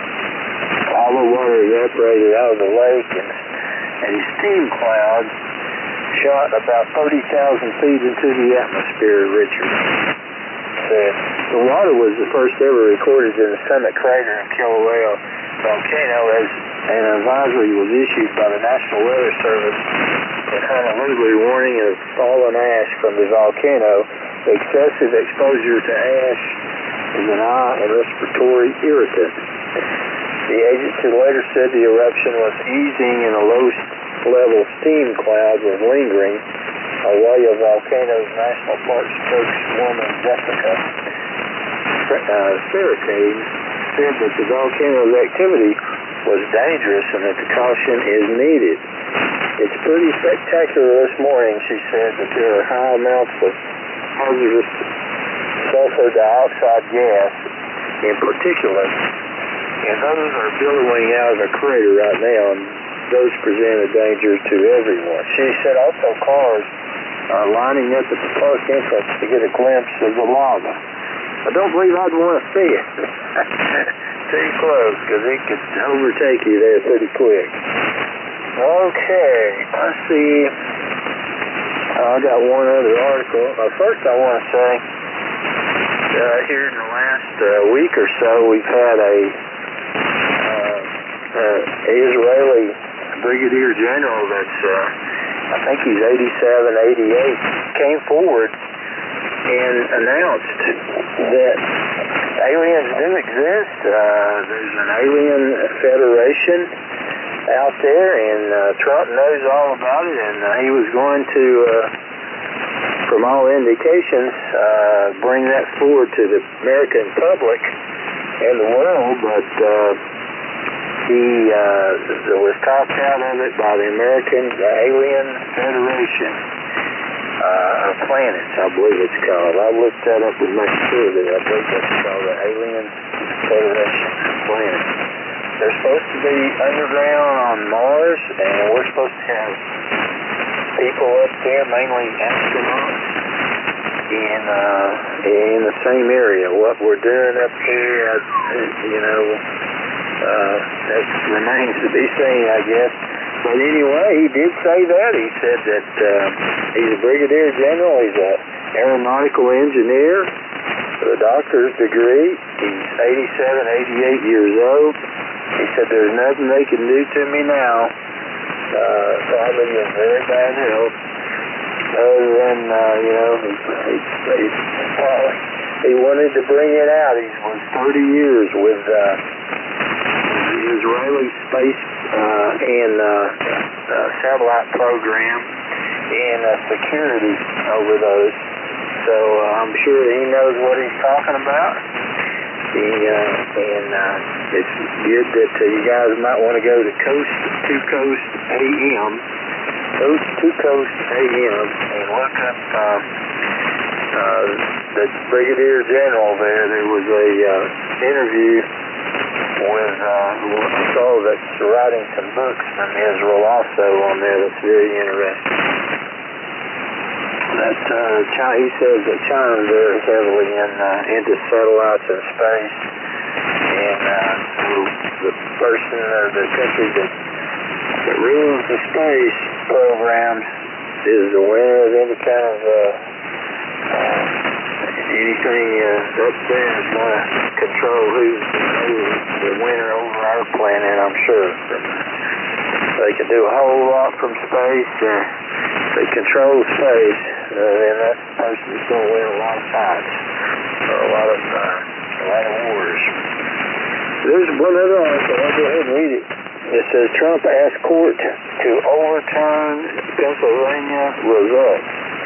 All the water evaporated out of the lake, and a steam cloud shot about thirty thousand feet into the atmosphere, Richard said. The water was the first ever recorded in the summit crater of Kilauea volcano as an advisory was issued by the National Weather Service in Honolulu warning of fallen ash from the volcano. Excessive exposure to ash is an eye and respiratory irritant. The agency later said the eruption was easing and a low-level steam cloud was lingering. Hawaii Volcanoes National Park spokeswoman Jessica uh, Serratine said that the volcano's activity was dangerous and that the caution is needed. It's pretty spectacular this morning, she said, that there are high amounts of hazardous sulfur dioxide gas in particulate, and those are billowing out of the crater right now, and those present a danger to everyone. She said also cars are lining up at the park entrance to get a glimpse of the lava. I don't believe I'd want to see it too close, because it could overtake you there pretty quick. Okay, let's see. I got one other article. Uh, first I want to say, uh, here in the last uh, week or so, we've had a uh, uh, Israeli brigadier general that's, uh, I think he's eighty-seven, eighty-eight, came forward and announced that aliens do exist. Uh, there's an alien federation out there, and uh, Trump knows all about it, and uh, he was going to, uh, from all indications, uh, bring that forward to the American public and the world, but uh, he uh, there was talked out of it by the American the Alien Federation uh, of Planets, I believe it's called. I looked that up and make sure that I believe it's called the Alien Federation of Planets. They're supposed to be underground on Mars, and we're supposed to have people up there, mainly astronauts, in uh, in the same area. What we're doing up here, you know, uh, that remains to be seen, I guess. But anyway, he did say that. He said that uh, he's a brigadier general. He's an aeronautical engineer with a doctor's degree. He's eighty-seven, eighty-eight years old. He said there's nothing they can do to me now. Uh, probably in very bad health. Other than, uh, you know, he, he, he, well, he wanted to bring it out. He was thirty years with uh, the Israeli space uh, and uh, uh, satellite program and uh, security over those. So uh, I'm sure he knows what he's talking about. uh, and uh, it's good that uh, you guys might want to go to Coast to Coast A M, Coast to Coast A M, and look up uh, uh, the Brigadier General there. There was a uh, interview with uh, a fellow that's writing some books from Israel also on there that's very interesting. That uh, China, he says that China is very heavily in uh, into satellites and space, and uh, so the person or the country that, that rules the space programs is the winner of any kind of uh, uh, anything uh, up there is going to control who's the winner over our planet, I'm sure. They can do a whole lot from space. Uh, they control space, uh, then that person is going to win a lot of fights, or a lot of uh, a lot of wars. There's one other article. I'll go ahead and read it. It says Trump asked court to overturn Pennsylvania results.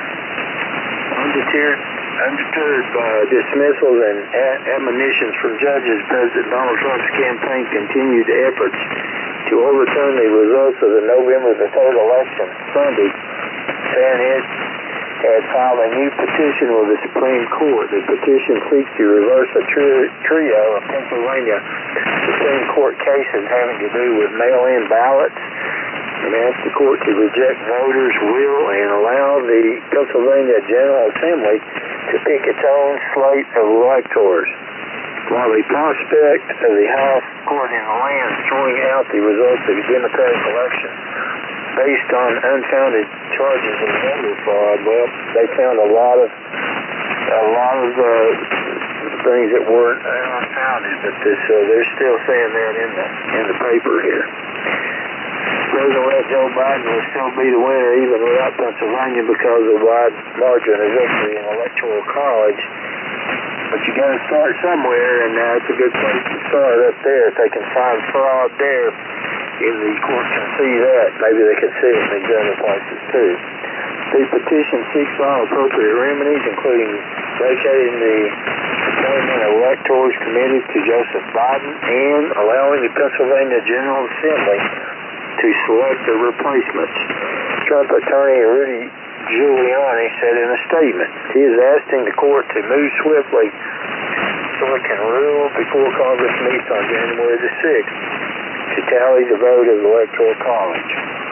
Undeterred, undeterred by dismissals and admonitions from judges, President Donald Trump's campaign continued efforts to overturn the results of the November the third election Sunday. It had filed a new petition with the Supreme Court. The petition seeks to reverse a tri- trio of Pennsylvania Supreme Court cases having to do with mail-in ballots, and ask the court to reject voters' will and allow the Pennsylvania General Assembly to pick its own slate of electors, while the prospect of the House Court in the land throwing out the results of the Democratic election based on unfounded charges of voter fraud. Well, they found a lot of a lot of uh, things that weren't unfounded, but this uh, they're still saying that in the in the paper here. President-elect Joe Biden will still be the winner even without Pennsylvania because of wide margin of victory in the Electoral College. But you got to start somewhere, and uh, it's a good place to start up there. If they can find fraud there, in the court can see that. Maybe they can see it in these other places too. The petition seeks all appropriate remedies, including vacating the appointment of electors committed to Joseph Biden and allowing the Pennsylvania General Assembly to select their replacements. Trump attorney Rudy Giuliani said in a statement, he is asking the court to move swiftly so it can rule before Congress meets on January the sixth to tally the vote of the Electoral College.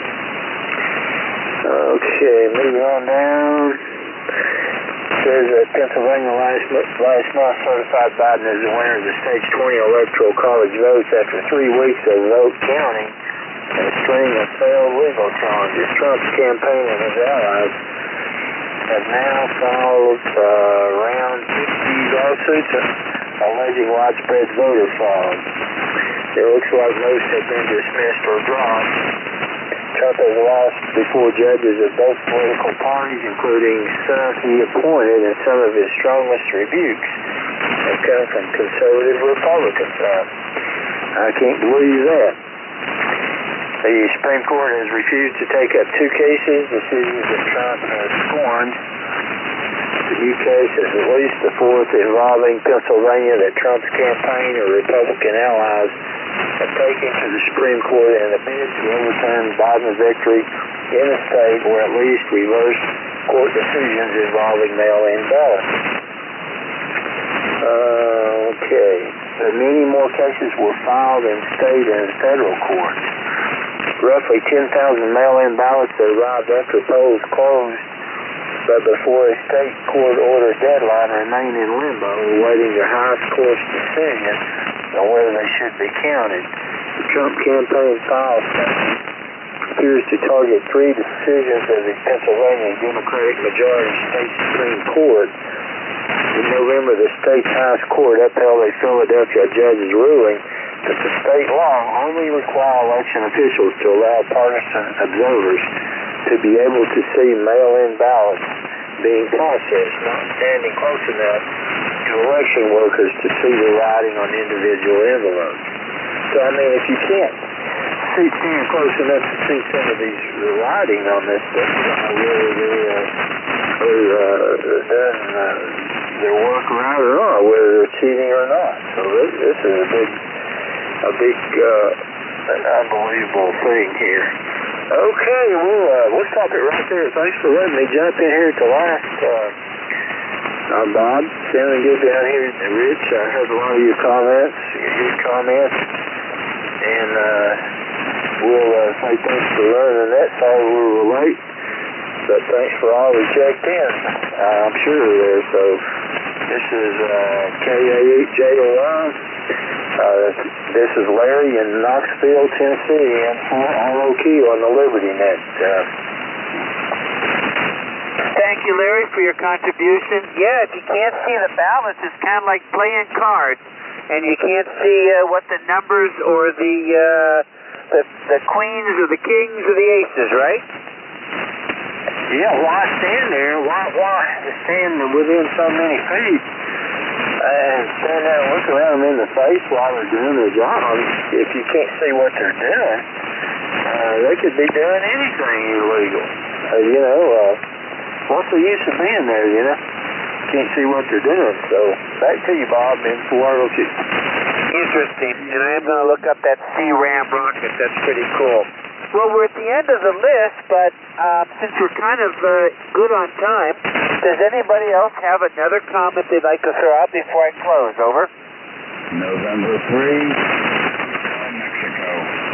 Okay, moving on down. It says that Pennsylvania last, last month certified Biden as the winner of the state's twenty Electoral College votes after three weeks of vote counting and a string of failed legal challenges. Trump's campaign and his allies have now filed uh, around fifty lawsuits alleging widespread voter fraud. It looks like most have been dismissed or dropped. Trump has lost before judges of both political parties, including some he appointed, and some of his strongest rebukes have come from conservative Republicans. Uh, I can't believe that. The Supreme Court has refused to take up two cases, decisions that Trump has scorned. The new case is at least the fourth involving Pennsylvania that Trump's campaign or Republican allies have taken to the Supreme Court in a bid to overturn Biden's victory in a state or at least reverse court decisions involving mail-in ballots. Uh, okay. Many more cases were filed in state and federal courts. Roughly ten thousand mail-in ballots that arrived after polls closed, but before a state court order deadline remain in limbo, awaiting their highest court's decision on whether they should be counted. The Trump campaign file appears to target three decisions of the Pennsylvania Democratic majority state Supreme Court. In November, the state's highest court upheld a Philadelphia judge's ruling that the state law only requires election officials to allow partisan observers to be able to see mail-in ballots being processed, not standing close enough to election workers to see the writing on individual envelopes. So, I mean, if you can't see, stand close enough to see some of these writing on this stuff, you don't know whether they're, uh, they're uh, done uh, their work right or not, whether they're cheating or not. So this, this is a big, a big, uh, an unbelievable thing here. Okay, we'll, uh, we'll stop it right there. Thanks for letting me jump in here at the last, uh, uh Bob, sounding good down here. Rich, I heard a lot of your comments, your good comments, and, uh, we'll, uh, say thanks for learning that. Sorry we were late, but thanks for all who checked in. Uh, I'm sure they're there, so this is, uh, K A eight J O I. Uh, this is Larry in Knoxville, Tennessee, and R O Q on the Liberty Net. Uh, Thank you, Larry, for your contribution. Yeah, if you can't see the balance, it's kind of like playing cards, and you can't see uh, what the numbers or the, uh, the the queens or the kings or the aces, right? yeah, why stand there? Why, why stand within so many feet? And stand there and look around them in the face while they're doing their job. If you can't see what they're doing, uh, they could be doing anything illegal. Uh, you know, uh, what's the use of being there, you know? Can't see what they're doing. So, back to you, Bob, in four R O Q. Interesting, and I am going to look up that C RAM rocket. That's pretty cool. Well, we're at the end of the list, but uh, since we're kind of uh, good on time, does anybody else have another comment they'd like to throw out before I close? Over. November three, Mexico.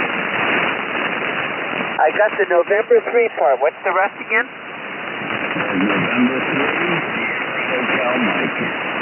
I got the November three part. What's the rest again? November three, Hotel Mike.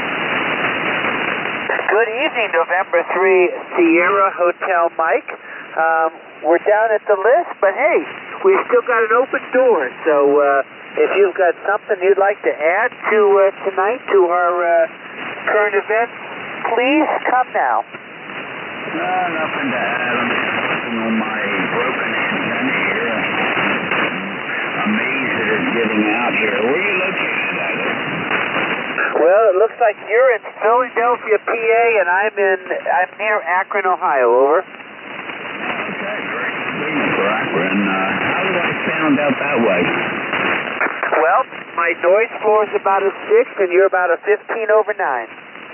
Good evening, November three, Sierra Hotel Mike. Um, we're down at the list, but hey, we've still got an open door, so uh, if you've got something you'd like to add to uh, tonight to our uh, current events, please come now. No, nothing to add. I'm just working on my broken antenna here. I'm amazed that it's getting out here. Where are you located at? Well, it looks like you're in Philadelphia, P A, and I'm in I'm near Akron, Ohio. Over. Okay, great. For Akron. Uh, how do I sound out that way? Well, my noise floor is about a six, and you're about a fifteen over nine.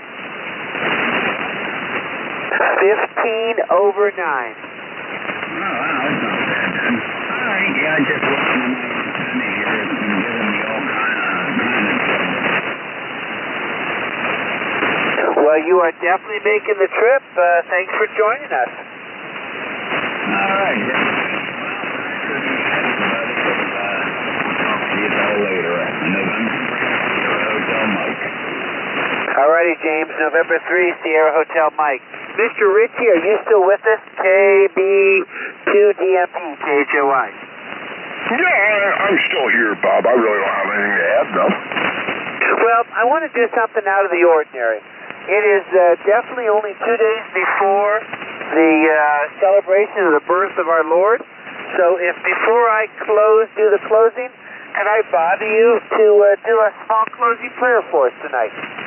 Fifteen over nine. Oh, wow, that's not bad then. All right, yeah, I just working on my antenna here. It's been giving me all kind of kind of trouble. Well, you are definitely making the trip. Uh, thanks for joining us. All right. Well, nice to meet everybody. Uh, I'll talk to you all later. November three, Sierra Hotel Mike. All righty, James. November three, Sierra Hotel Mike. Mister Ritchie, are you still with us? K B two D M P, K H O I. Yeah, I, I'm still here, Bob. I really don't have anything to add, though. Well, I want to do something out of the ordinary. It is uh, definitely only two days before the uh, celebration of the birth of our Lord. So if before I close, do the closing, can I bother you to uh, do a small closing prayer for us tonight?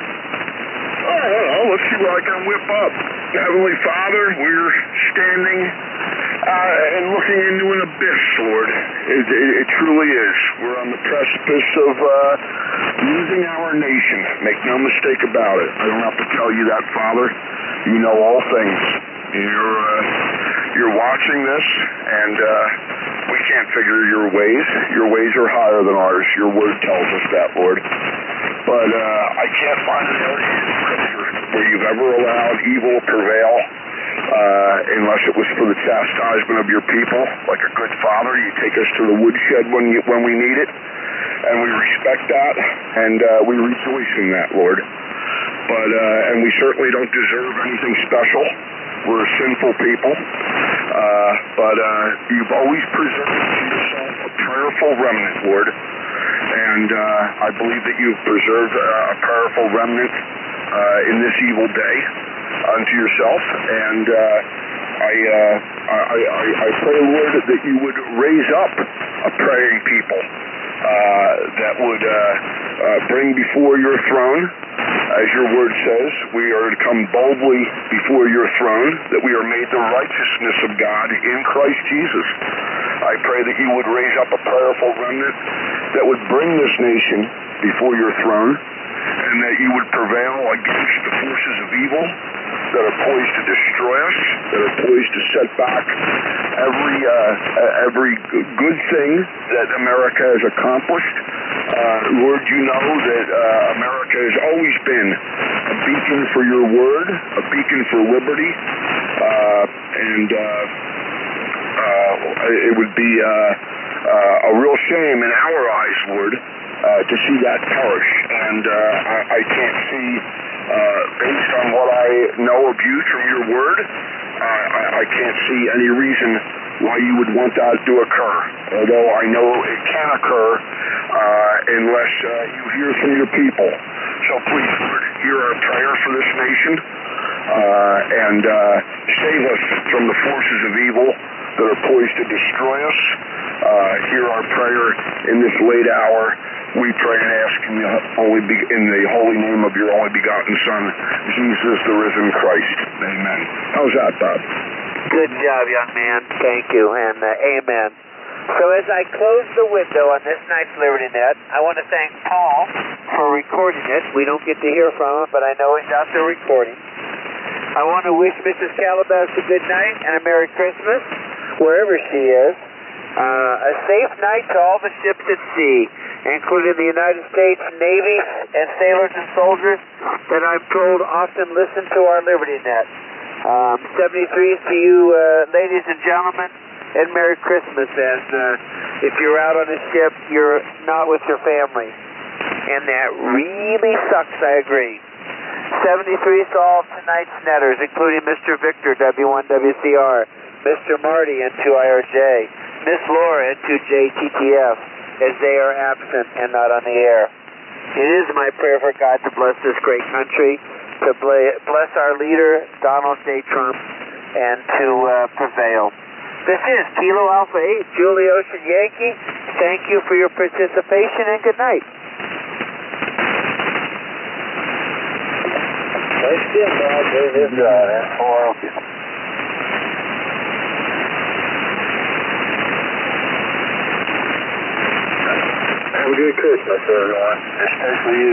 Oh, I don't know. Let's see what I can whip up. Heavenly Father, we're standing uh, and looking into an abyss, Lord. It, it, it truly is. We're on the precipice of uh, losing our nation. Make no mistake about it. I don't have to tell you that, Father. You know all things. You're, uh, you're watching this, and uh, we can't figure your ways. Your ways are higher than ours. Your word tells us that, Lord. But uh, I can't find an area in Scripture where you've ever allowed evil to prevail, uh, unless it was for the chastisement of your people. Like a good father, you take us to the woodshed when you, when we need it, and we respect that, and uh, we rejoice in that, Lord. But uh, and we certainly don't deserve anything special. We're a sinful people, uh, but uh, you've always preserved to yourself a prayerful remnant, Lord. And uh, I believe that you've preserved uh, a powerful remnant uh, in this evil day unto yourself. And uh, I, uh, I, I, I pray, Lord, that you would raise up a praying people uh, that would uh, uh, bring before your throne, as your word says, we are to come boldly before your throne, that we are made the righteousness of God in Christ Jesus. I pray that you would raise up a prayerful remnant that would bring this nation before your throne, and that you would prevail against the forces of evil that are poised to destroy us, that are poised to set back every uh, every good thing that America has accomplished. Uh, Lord, you know that uh, America has always been a beacon for your word, a beacon for liberty, uh, and uh, uh, it would be uh, uh, a real shame in our eyes, Lord, uh, to see that perish. And uh, I, I can't see, uh, based on what I know of you from your word, uh, I, I can't see any reason why you would want that to occur. Although I know it can occur uh, unless uh, you hear from your people. So please, Lord, hear our prayer for this nation uh, and uh, save us from the forces of evil that are poised to destroy us. Uh, hear our prayer in this late hour. We pray and ask in the, only be, in the holy name of your only begotten Son, Jesus, the risen Christ. Amen. How's that, Bob? Good job, young man. Thank you, and uh, amen. So as I close the window on this night's Liberty Net, I want to thank Paul for recording it. We don't get to hear from him, but I know he's out there recording. I want to wish Missus Calabash a good night and a Merry Christmas, wherever she is. Uh, a safe night to all the ships at sea, including the United States Navy and sailors and soldiers that I'm told often listen to our Liberty Net. Um, seventy-threes to you, uh, ladies and gentlemen, and Merry Christmas. And uh, if you're out on a ship, you're not with your family. And that really sucks, I agree. seventy-threes to all tonight's netters, including Mister Victor, W one W C R, Mister Marty, and two I R J, Miss Laura, and two J T T F, as they are absent and not on the air. It is my prayer for God to bless this great country, to bless our leader, Donald J. Trump, and to uh, prevail. This is Kilo Alpha eight, Julie Ocean Yankee. Thank you for your participation, and good night. Thanks again, Bob. Very good job. Have a good Christmas, everyone, especially you.